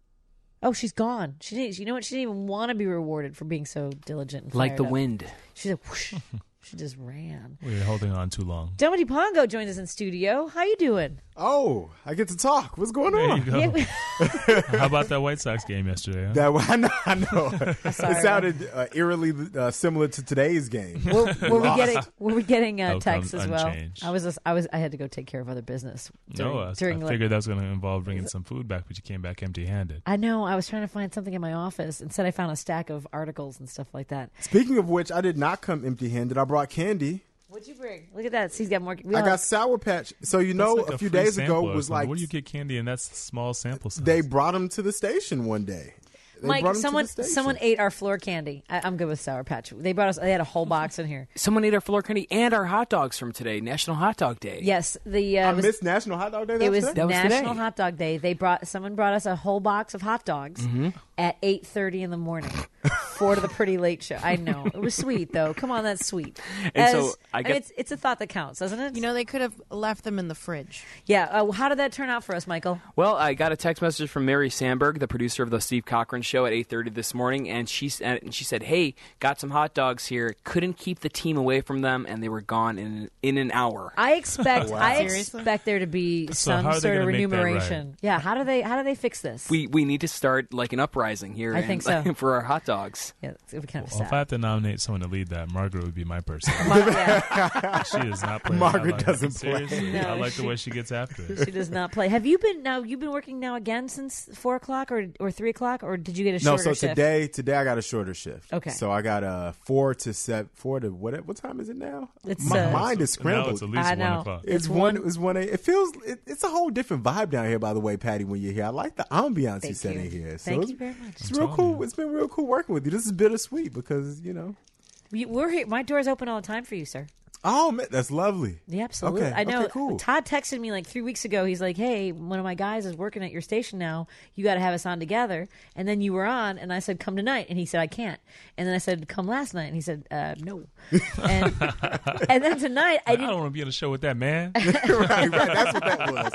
Oh, she's gone. She didn't. You know what? She didn't even want to be rewarded for being so diligent and Like fired the up. wind. She said, whoosh. She just ran. We were holding on too long. Dominique Pongo joins us in studio. How you doing? Oh, I get to talk. What's going There on? you go. Yeah. How about that White Sox game yesterday? Huh? That I know. I know. Sorry, it sounded uh, eerily uh, similar to today's game. Were, were we Lost. getting were we getting uh, Outcome texts as well? unchanged. I was just, I was I had to go take care of other business. During, no, I, during I like- figured that was going to involve bringing some food back, but you came back empty-handed. I know. I was trying to find something in my office. Instead, I found a stack of articles and stuff like that. Speaking of which, I did not come empty-handed. I brought candy. What'd you bring? Look at that. She's got more. We I all- got Sour Patch. So you know, That's like a few free days ago sample or was something. like where do you get candy in that s- small sample size? they brought them to the station one day. They Mike, brought 'em to someone the station. someone ate our floor candy. I, I'm good with Sour Patch. They brought us. They had a whole box in here. Someone ate our floor candy and our hot dogs from today, National Hot Dog Day. Yes, the uh, I was, missed National Hot Dog Day. it That was today? That was National today. Hot Dog Day. They brought someone brought us a whole box of hot dogs Mm-hmm. at eight thirty in the morning for the Pretty Late Show. I know it was sweet though. Come on, that's sweet. And As- so I mean, get- it's it's a thought that counts, doesn't it? You know, they could have left them in the fridge. Yeah. Uh, how did that turn out for us, Michael? Well, I got a text message from Mary Sandberg, the producer of the Steve Cochran Show, at eight thirty this morning, and she and she said, "Hey, got some hot dogs here. Couldn't keep the team away from them, and they were gone in in an hour." I expect I Seriously? expect there to be So some how are they sort of gonna make that remuneration. right? Yeah. How do they how do they fix this? We we need to start like an uprising here. I and- think so. for our hot dogs. yeah, it's it'd be kind of Well, if I sad. have to nominate someone to lead that, Margaret would be my person. But, yeah, She does not play. Margaret I like, doesn't play. Seriously, No, I like she- the way she gets after it. she does not play. Have you been now? You've been working now again since four o'clock or or three o'clock, or did you get a No, shorter so shift? today, today I got a shorter shift. Okay. So I got a four to seven, four to what? What time is it now? It's, My uh, mind is Now scrambled. it's at least I one know. o'clock. It's, It's one. one- It's one. A, it feels. It, it's a whole different vibe down here. By the way, Patty, when you're here, I like the ambiance Thank you set you. in here. So Thank it's, you very much. It's I'm real telling cool. you. It's been real cool working with you. This is bittersweet because you know. We- We're here. My door's open all the time for you, sir. Oh man, that's lovely. Yeah, absolutely. Okay, I know. okay, cool. Todd texted me like three weeks ago. He's like, "Hey, one of my guys is working at your station now. You got to have us on together." And then you were on, and I said, "Come tonight," and he said, "I can't." And then I said, "Come last night," and he said, uh, "No." And, and then tonight, I I didn't. don't want to be on a show with that man. right, right. That's what that was.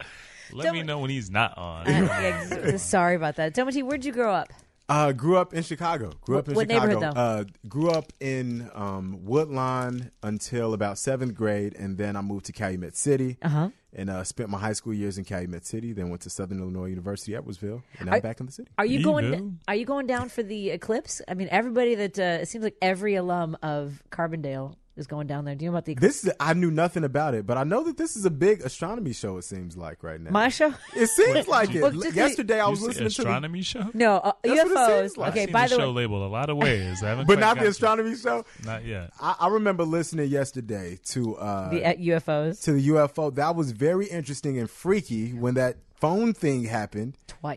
Let me know when he's not on. Uh, yeah, ex- sorry about that. Domity, where'd you grow up? Uh, grew up in Chicago. Grew up in What Chicago. neighborhood, though? Uh, grew up in um, Woodlawn until about seventh grade, and then I moved to Calumet City. Uh-huh. And uh, spent my high school years in Calumet City. Then went to Southern Illinois University, Edwardsville, and now I'm Are- back in the city. Are you You going? do. Are you going down for the eclipse? I mean, everybody that uh, it seems like every alum of Carbondale is going down there. Do you know about the eclipse? This is, I knew nothing about it, but I know that this is a big astronomy show. It seems like right now. My show? It seems like it. Well, just- Yesterday I You was see listening astronomy show. No, uh, That's what it U F Os. seems like. Okay, I've seen by the the show way, labeled a lot of ways. I haven't to, but quite not got the to- astronomy show. Not yet. I, I remember listening yesterday to uh, the uh, U F Os to the U F O. That was very interesting and freaky when that phone thing happened. twice.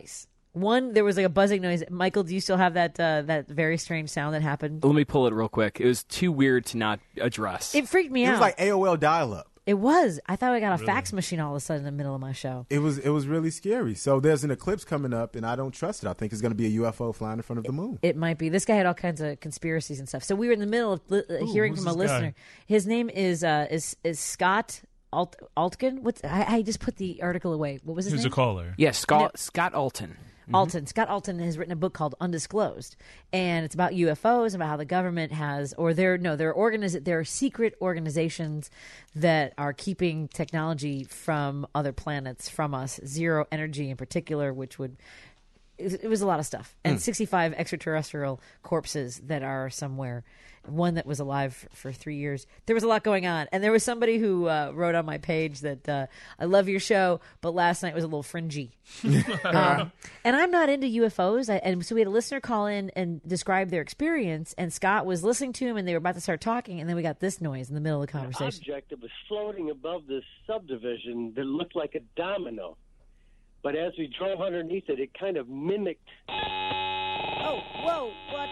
One, there was like a buzzing noise. Michael, do you still have that uh, that very strange sound that happened? Let me pull it real quick. It was too weird to not address. It freaked me It out. was like A O L dial-up. It was. I thought I got a Really? fax machine all of a sudden in the middle of my show. It was it was really scary. So there's an eclipse coming up, and I don't trust it. I think it's going to be a U F O flying in front of the moon. It might be. This guy had all kinds of conspiracies and stuff. So we were in the middle of li- uh, hearing who's from a this guy? listener. His name is uh, is is Scott Alt- Altgen. What's I, I just put the article away. What was his Who's name? a caller? Yeah, Scott, Scott Alton. Alton. Scott Alton has written a book called Undisclosed, and it's about U F Os, about how the government has, or there, no, there are organiz- there are secret organizations that are keeping technology from other planets, from us, Zero Energy in particular, which would, it, it was a lot of stuff, and sixty-five extraterrestrial corpses that are somewhere. One that was alive for three years. There was a lot going on. And there was somebody who uh, wrote on my page that uh, I love your show, but last night was a little fringy. um, and I'm not into U F Os. I, and so we had a listener call in and describe their experience. And Scott was listening to him, and they were about to start talking. And then we got this noise in the middle of the conversation. An object that was floating above this subdivision that looked like a domino. But as we drove underneath it, it kind of mimicked. Oh, whoa, what?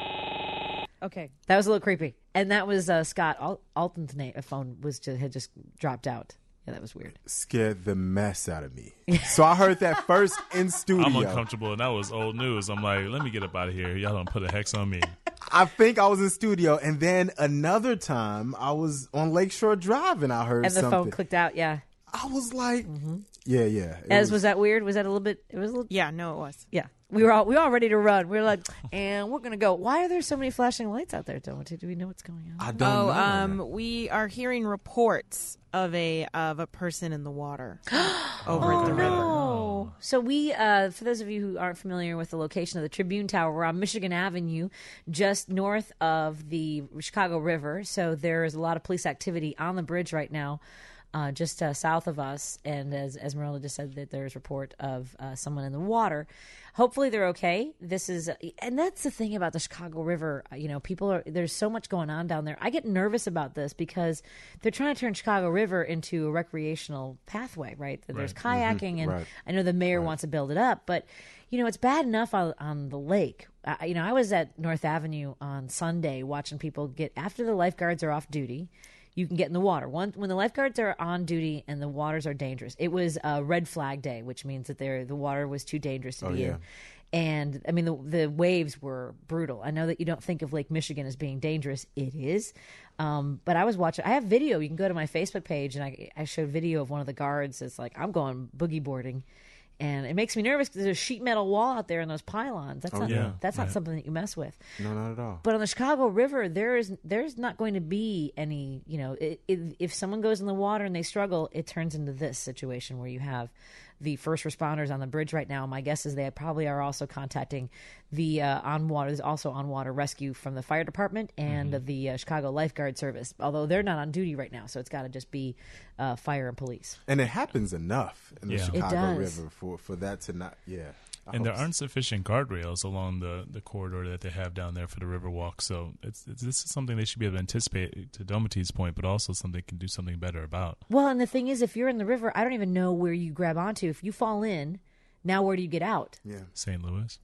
Okay, that was a little creepy, and that was uh, Scott Al- Alton's name. A phone was just, had just dropped out. Yeah, that was weird. Scared the mess out of me. So I heard that first in studio. I'm uncomfortable, and that was old news. I'm like, let me get up out of here. Y'all don't put a hex on me. I think I was in studio, and then another time I was on Lakeshore Drive, and I heard And the something. phone clicked out. Yeah. I was like, yeah, yeah. It As was, that weird? Was that a little bit? It was a little. Yeah, no, it was. Yeah, we were all we were all ready to run. We were like, and we're gonna go. Why are there so many flashing lights out there? Don't do we know what's going on? I don't Oh, know. um, we are hearing reports of a of a person in the water over at the river. Oh, so we, uh, for those of you who aren't familiar with the location of the Tribune Tower, we're on Michigan Avenue, just north of the Chicago River. So there is a lot of police activity on the bridge right now. Uh, just uh, south of us, and as Esmeralda just said, that there's report of uh, someone in the water. Hopefully, they're okay. This is, and that's the thing about the Chicago River. You know, people are there's so much going on down there. I get nervous about this because they're trying to turn Chicago River into a recreational pathway. Right? There's Right. kayaking, and Right. I know the mayor wants to build it up, but you know, it's bad enough on, on the lake. I, you know, I was at North Avenue on Sunday watching people get after the lifeguards are off duty. You can get in the water. One, when the lifeguards are on duty and the waters are dangerous. It was a red flag day, which means that the water was too dangerous to Oh, be yeah. in. And, I mean, the, the waves were brutal. I know that you don't think of Lake Michigan as being dangerous. It is. Um, but I was watching. I have video. You can go to my Facebook page, and I, I showed video of one of the guards. It's like, I'm going boogie boarding. And it makes me nervous because there's a sheet metal wall out there and those pylons. That's Oh, not yeah. that's not Right. something that you mess with. No, not at all. But on the Chicago River, there is there's not going to be any. You know, it, it, if someone goes in the water and they struggle, it turns into this situation where you have the first responders on the bridge right now. My guess is they probably are also contacting the uh, on water. There's also on water rescue from the fire department and Mm-hmm. the uh, Chicago Lifeguard Service. Although they're not on duty right now, so it's got to just be uh, fire and police. And it happens enough in the Yeah. It Chicago does. River for, for that to not, yeah. I And there hope so. aren't sufficient guardrails along the, the corridor that they have down there for the Riverwalk. So it's, it's this is something they should be able to anticipate, to Domity's point, but also something they can do something better about. Well, and the thing is, if you're in the river, I don't even know where you grab onto. If you fall in, now where do you get out? Yeah. Saint Louis.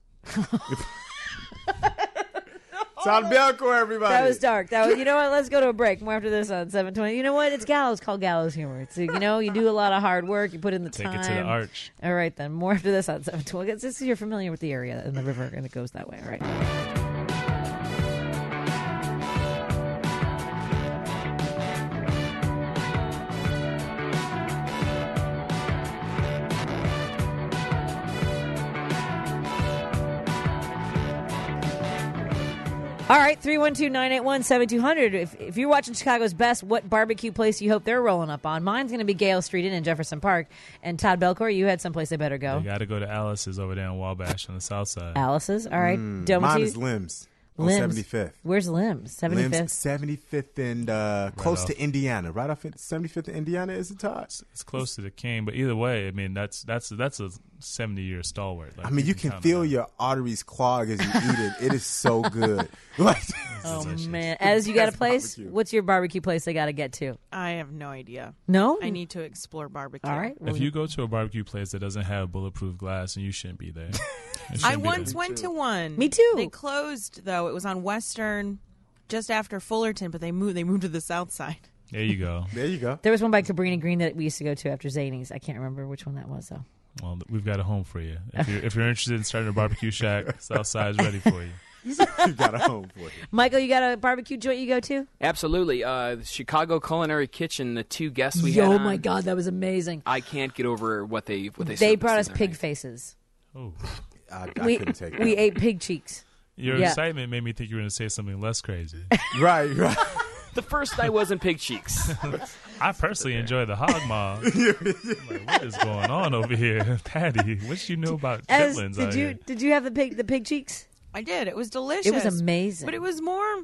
Todd Belcourt, everybody. That was dark. That was, you know what? Let's go to a break. More after this on seven twenty. You know what? It's Gallows called Gallows humor. It's, you know, you do a lot of hard work. You put in the Take time. it to the arch. All right, then. More after this on seven twenty. This is you're familiar with the area and the river, and it goes that way. All right. All right, three one two, nine eight one, seven two zero zero. If, if you're watching Chicago's Best, what barbecue place do you hope they're rolling up on? Mine's going to be Gale Street Inn in Jefferson Park. And Todd Belcourt, you had someplace they better go. You got to go to Alice's over there in Wabash on the south side. Alice's, all right. Mm, Domity- mine is Limbs. On Limbs. seventy-fifth. Where's Limbs? seventy-fifth. Limbs, seventy-fifth and uh, Right close off. to Indiana. Right off at seventy-fifth and Indiana, is it, Todd? It's, it's close to the King, but either way, I mean that's that's that's a seventy year stalwart. Like, I mean, you can count feel on that. your arteries clog as you eat it. It is so good. Like, Oh delicious. man! As you got a Best place, barbecue. what's your barbecue place they got to get to? I have no idea. No, I need to explore barbecue. All right. If you go to a barbecue place that doesn't have bulletproof glass, and you shouldn't be there. You I shouldn't be once there. went to one. Me too. They closed though. It was on Western, just after Fullerton, but they moved. They moved to the south side. There you go. there you go. There was one by Cabrini Green that we used to go to after Zanies. I can't remember which one that was though. Well, we've got a home for you. If you're if you're interested in starting a barbecue shack, Southside is ready for you. You got a home for you. Michael, you got a barbecue joint you go to? Absolutely. Uh, the Chicago Culinary Kitchen, the two guests we Yo, had oh on, my God, that was amazing. I can't get over what they what they They served brought us the other pig night. faces. Oh, I, I we couldn't take that. we ate pig cheeks. your Yeah. excitement made me think you were going to say something less crazy. Right, right. The first night wasn't pig cheeks. I personally enjoy the hog mob. Like, what is going on over here, Patty? What you know about As, chitlins did out you here? did you have the pig the pig cheeks? I did. It was delicious. It was amazing. But it was more.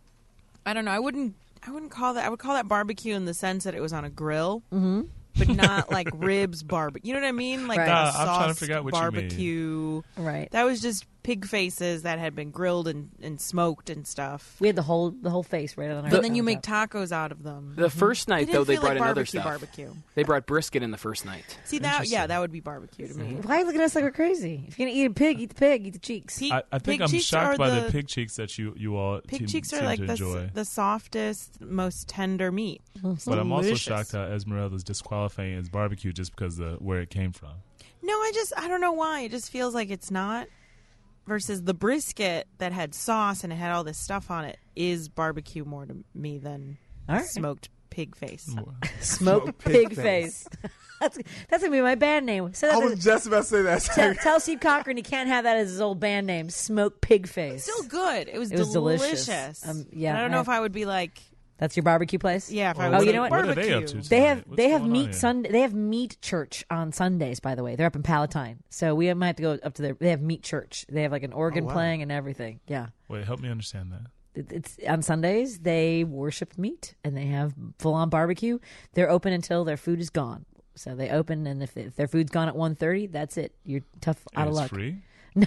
I don't know. I wouldn't. I wouldn't call that. I would call that barbecue in the sense that it was on a grill, mm-hmm. but not like ribs barbecue. You know what I mean? Like Right. a Nah, I'm trying to sauce figure out what you mean. barbecue. Right. That was just pig faces that had been grilled and, and smoked and stuff. We had the whole the whole face right on our. But then you make countertop. tacos out of them. The first It night, didn't though, they feel brought like in other barbecue, stuff. Barbecue. They brought brisket in the first night. See that? Yeah, that would be barbecue to me. Why are you looking at us like we're crazy? If you're gonna eat a pig, eat the pig, eat the cheeks. Pig, I, I think pig I'm cheeks shocked are by the, the pig cheeks that you you all Pig seem, cheeks are seem like to the, enjoy. s- the softest, most tender meat. But I'm also Delicious. shocked how Esmeralda's disqualifying his barbecue just because of where it came from. No, I just I don't know why. It just feels like it's not. Versus the brisket that had sauce and it had all this stuff on it is barbecue more to me than All right. smoked pig face. Smoked pig, face. that's that's gonna be my band name. So I that was just about to say that. tell, tell Steve Cochran he can't have that as his old band name. Smoke pig face. Still good. It was, It was delicious. delicious. Um, yeah, I don't know I- if I would be like, That's your barbecue place. yeah, if I Oh, was you like, know what? What are barbecue. they up to? They tonight? have What's they have going on meat here? Sunday. They have meat church on Sundays. By the way, they're up in Palatine, so we might have to go up to their. They have meat church. They have like an organ Oh, wow. playing and everything. Yeah, Wait, help me understand that. It- it's on Sundays. They worship meat and they have full on barbecue. They're open until their food is gone. So they open, and if, if their food's gone at one thirty, that's it. You're tough out And of it's luck. free? No.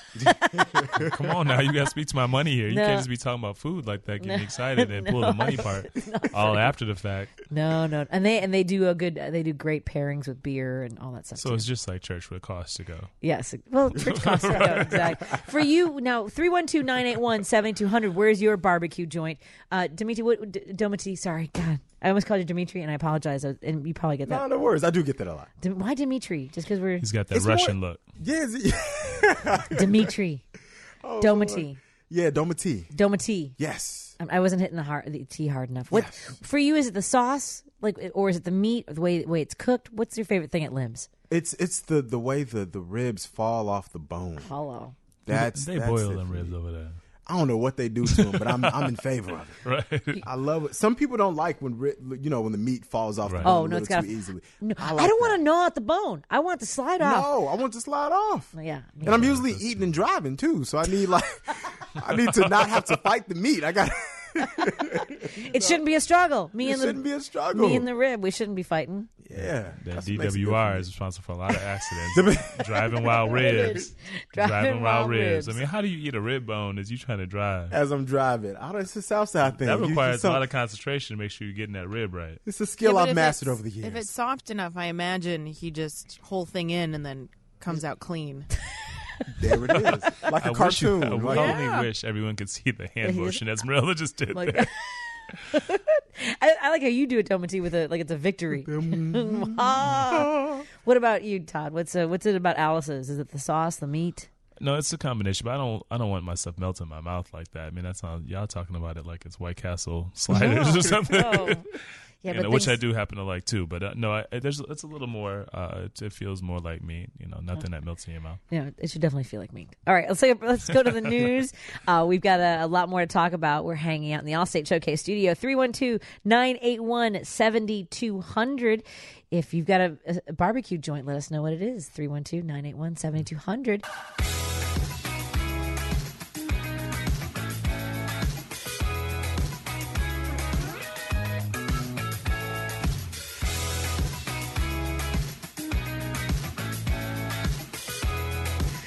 Come on now, you got to speak to my money here. You No. can't just be talking about food like that, getting No. excited and pull No. the money part all after the fact. No, no, and they and they do a good. They do great pairings with beer and all that stuff. So too. it's just like church would cost to go. Yes. Well, church costs to go. Exactly. For you, now, three one two, nine eight one, seven two zero zero. Where's your barbecue joint? Uh, Dimitri, what, D- Domiti, sorry. God. I almost called you Dimitri, and I apologize. I- And you probably get that. No, no worries. I do get that a lot. Dim- Why Dimitri? Just because we're He's got that It's Russian more- look. Yeah, is it- Dimitri. Oh, Domiti. Lord. Yeah, Domiti. Domiti. Yes. I I wasn't hitting the, hard, the T hard enough. What Yes. For you, is it the sauce? like, Or is it the meat, or the way, way it's cooked? What's your favorite thing at Limbs? It's it's the the way the, the ribs fall off the bone. Hollow. That's they that's boil it them for ribs me. over there. I don't know what they do to them, but I'm I'm in favor of it. Right. I love it. Some people don't like when ri- you know when the meat falls off Right. the bone Oh, a no, little it's gotta- too easily. No, I, I, like don't want that. to gnaw at the bone. I want it to slide off. No, I want to slide off. Well, yeah. And I'm usually eating and driving too, so I need like I need to not have to fight the meat. I got. It shouldn't be a struggle. Me It and the shouldn't be a struggle. me and the rib. We shouldn't be fighting. Yeah, That that's D what makes it W good R for is me. responsible for a lot of accidents. Driving wild ribs. Driving wild ribs. I mean, how do you eat a rib bone as you trying to drive? As I'm driving, I don't, it's a Southside thing. That You- requires some- a lot of concentration to make sure you're getting that rib right. It's a skill Yeah, but I've if mastered it's- over the years. If it's soft enough, I imagine he just whole thing in and then comes out clean. There it is, like a I wish you- cartoon. I like- only Yeah. wish everyone could see the hand He- motion Esmeralda just did Like, there. I, I like how you do it, Domiti, with a like it's a victory. Ah. What about you, Todd? What's uh, what's it about Alice's? Is it the sauce, the meat? No, it's a combination, but I don't. I don't want my stuff melt in my mouth like that. I mean, that's not y'all talking about it like it's White Castle sliders or something. Oh. Yeah, You but know, which I things- do happen to like too. But uh, no, I, there's it's a little more. Uh, it, it feels more like meat. You know, nothing that melts in your mouth. Yeah, it should definitely feel like meat. All right, let's take a, let's go to the news. Uh, we've got a, a lot more to talk about. We're hanging out in the Allstate Showcase studio. three one two, nine eight one, seven two zero zero. If you've got a, a barbecue joint, let us know what it is. three one two, nine eight one, seven two zero zero.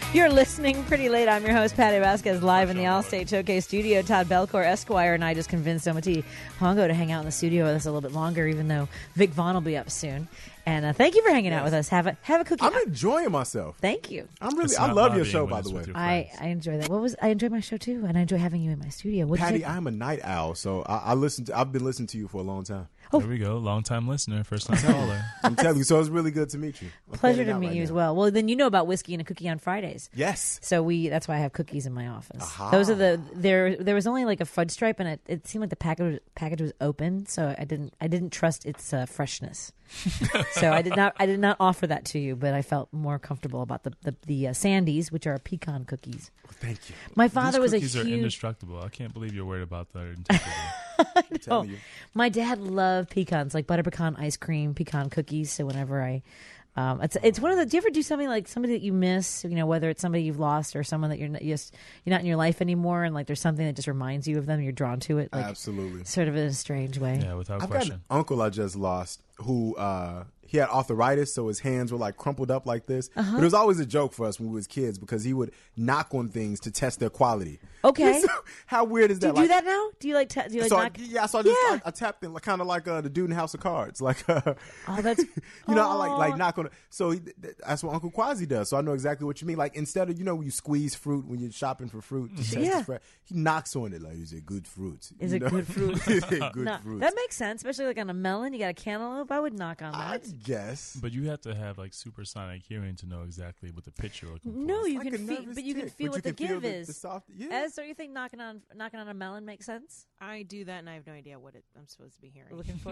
You're listening Pretty Late. I'm your host, Patty Vasquez, live in the Allstate Showcase studio. Todd Belcourt, Esquire, and I just convinced Omati Hongo to hang out in the studio with us a little bit longer, even though Vic Vaughn will be up soon. And uh, thank you for hanging yes. out with us. Have a have a cookie. I'm enjoying myself. Thank you. I'm really. I love your show, by the way. I, I enjoy that. What was I enjoy my show too, and I enjoy having you in my studio. What Patty, I'm a night owl, so I, I listen. To, I've been listening to you for a long time. Oh. There we go. Long time listener, first time caller. I'm telling you, so it's really good to meet you. I'm Pleasure to meet right you now. as well. Well, then you know about whiskey and a cookie on Fridays. Yes. So we that's why I have cookies in my office. Aha. Those are the there. There was only like a fudge stripe, and it, it seemed like the package package was open, so I didn't I didn't trust its uh, freshness. So I did not I did not offer that to you, but I felt more comfortable about the the, the uh, Sandies, which are pecan cookies. Well, thank you. My father These was a cookies huge. are indestructible. I can't believe you're worried about their integrity. I know. My dad loved pecans, like butter pecan ice cream, pecan cookies. So whenever I, um, it's it's one of the. Do you ever do something like somebody that you miss? You know, whether it's somebody you've lost or someone that you're not, just you're not in your life anymore, and like there's something that just reminds you of them. You're drawn to it. Like, absolutely. Sort of in a strange way. Yeah, without I've question. got an uncle I just lost who uh, he had arthritis, so his hands were like crumpled up like this. Uh-huh. But it was always a joke for us when we was kids because he would knock on things to test their quality. Okay. So, how weird is Do that? you do like, that now? Do you like? Ta- do you like? so knock- I, yeah, so I just Yeah. I, I tapped in, like, kind of like uh, the dude in House of Cards, like uh, oh, that's you know, I like oh. like knock on it. So he, that's what Uncle Quasi does. So I know exactly what you mean. Like instead of you know when you squeeze fruit when you're shopping for fruit, to test Yeah. the fre- he knocks on it like, "Is it good fruit? Is You it know? good fruit? Is it good No, fruit?" that makes sense, especially like on a melon. You got a cantaloupe. I would knock on I that. guess. But you have to have like supersonic hearing to know exactly what the pitch you're looking for. No, you like can a feel, nervous but you can tick, feel but what you the can feel give the- is. the soft- yeah. Ez, don't you think knocking on knocking on a melon makes sense? I do that, and I have no idea what it, I'm supposed to be hearing. Looking for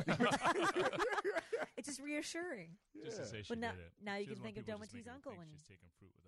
it's just reassuring. Just to say she But now, did it. now you She can doesn't think of want people just Domatee's making uncle think when she's taking fruit without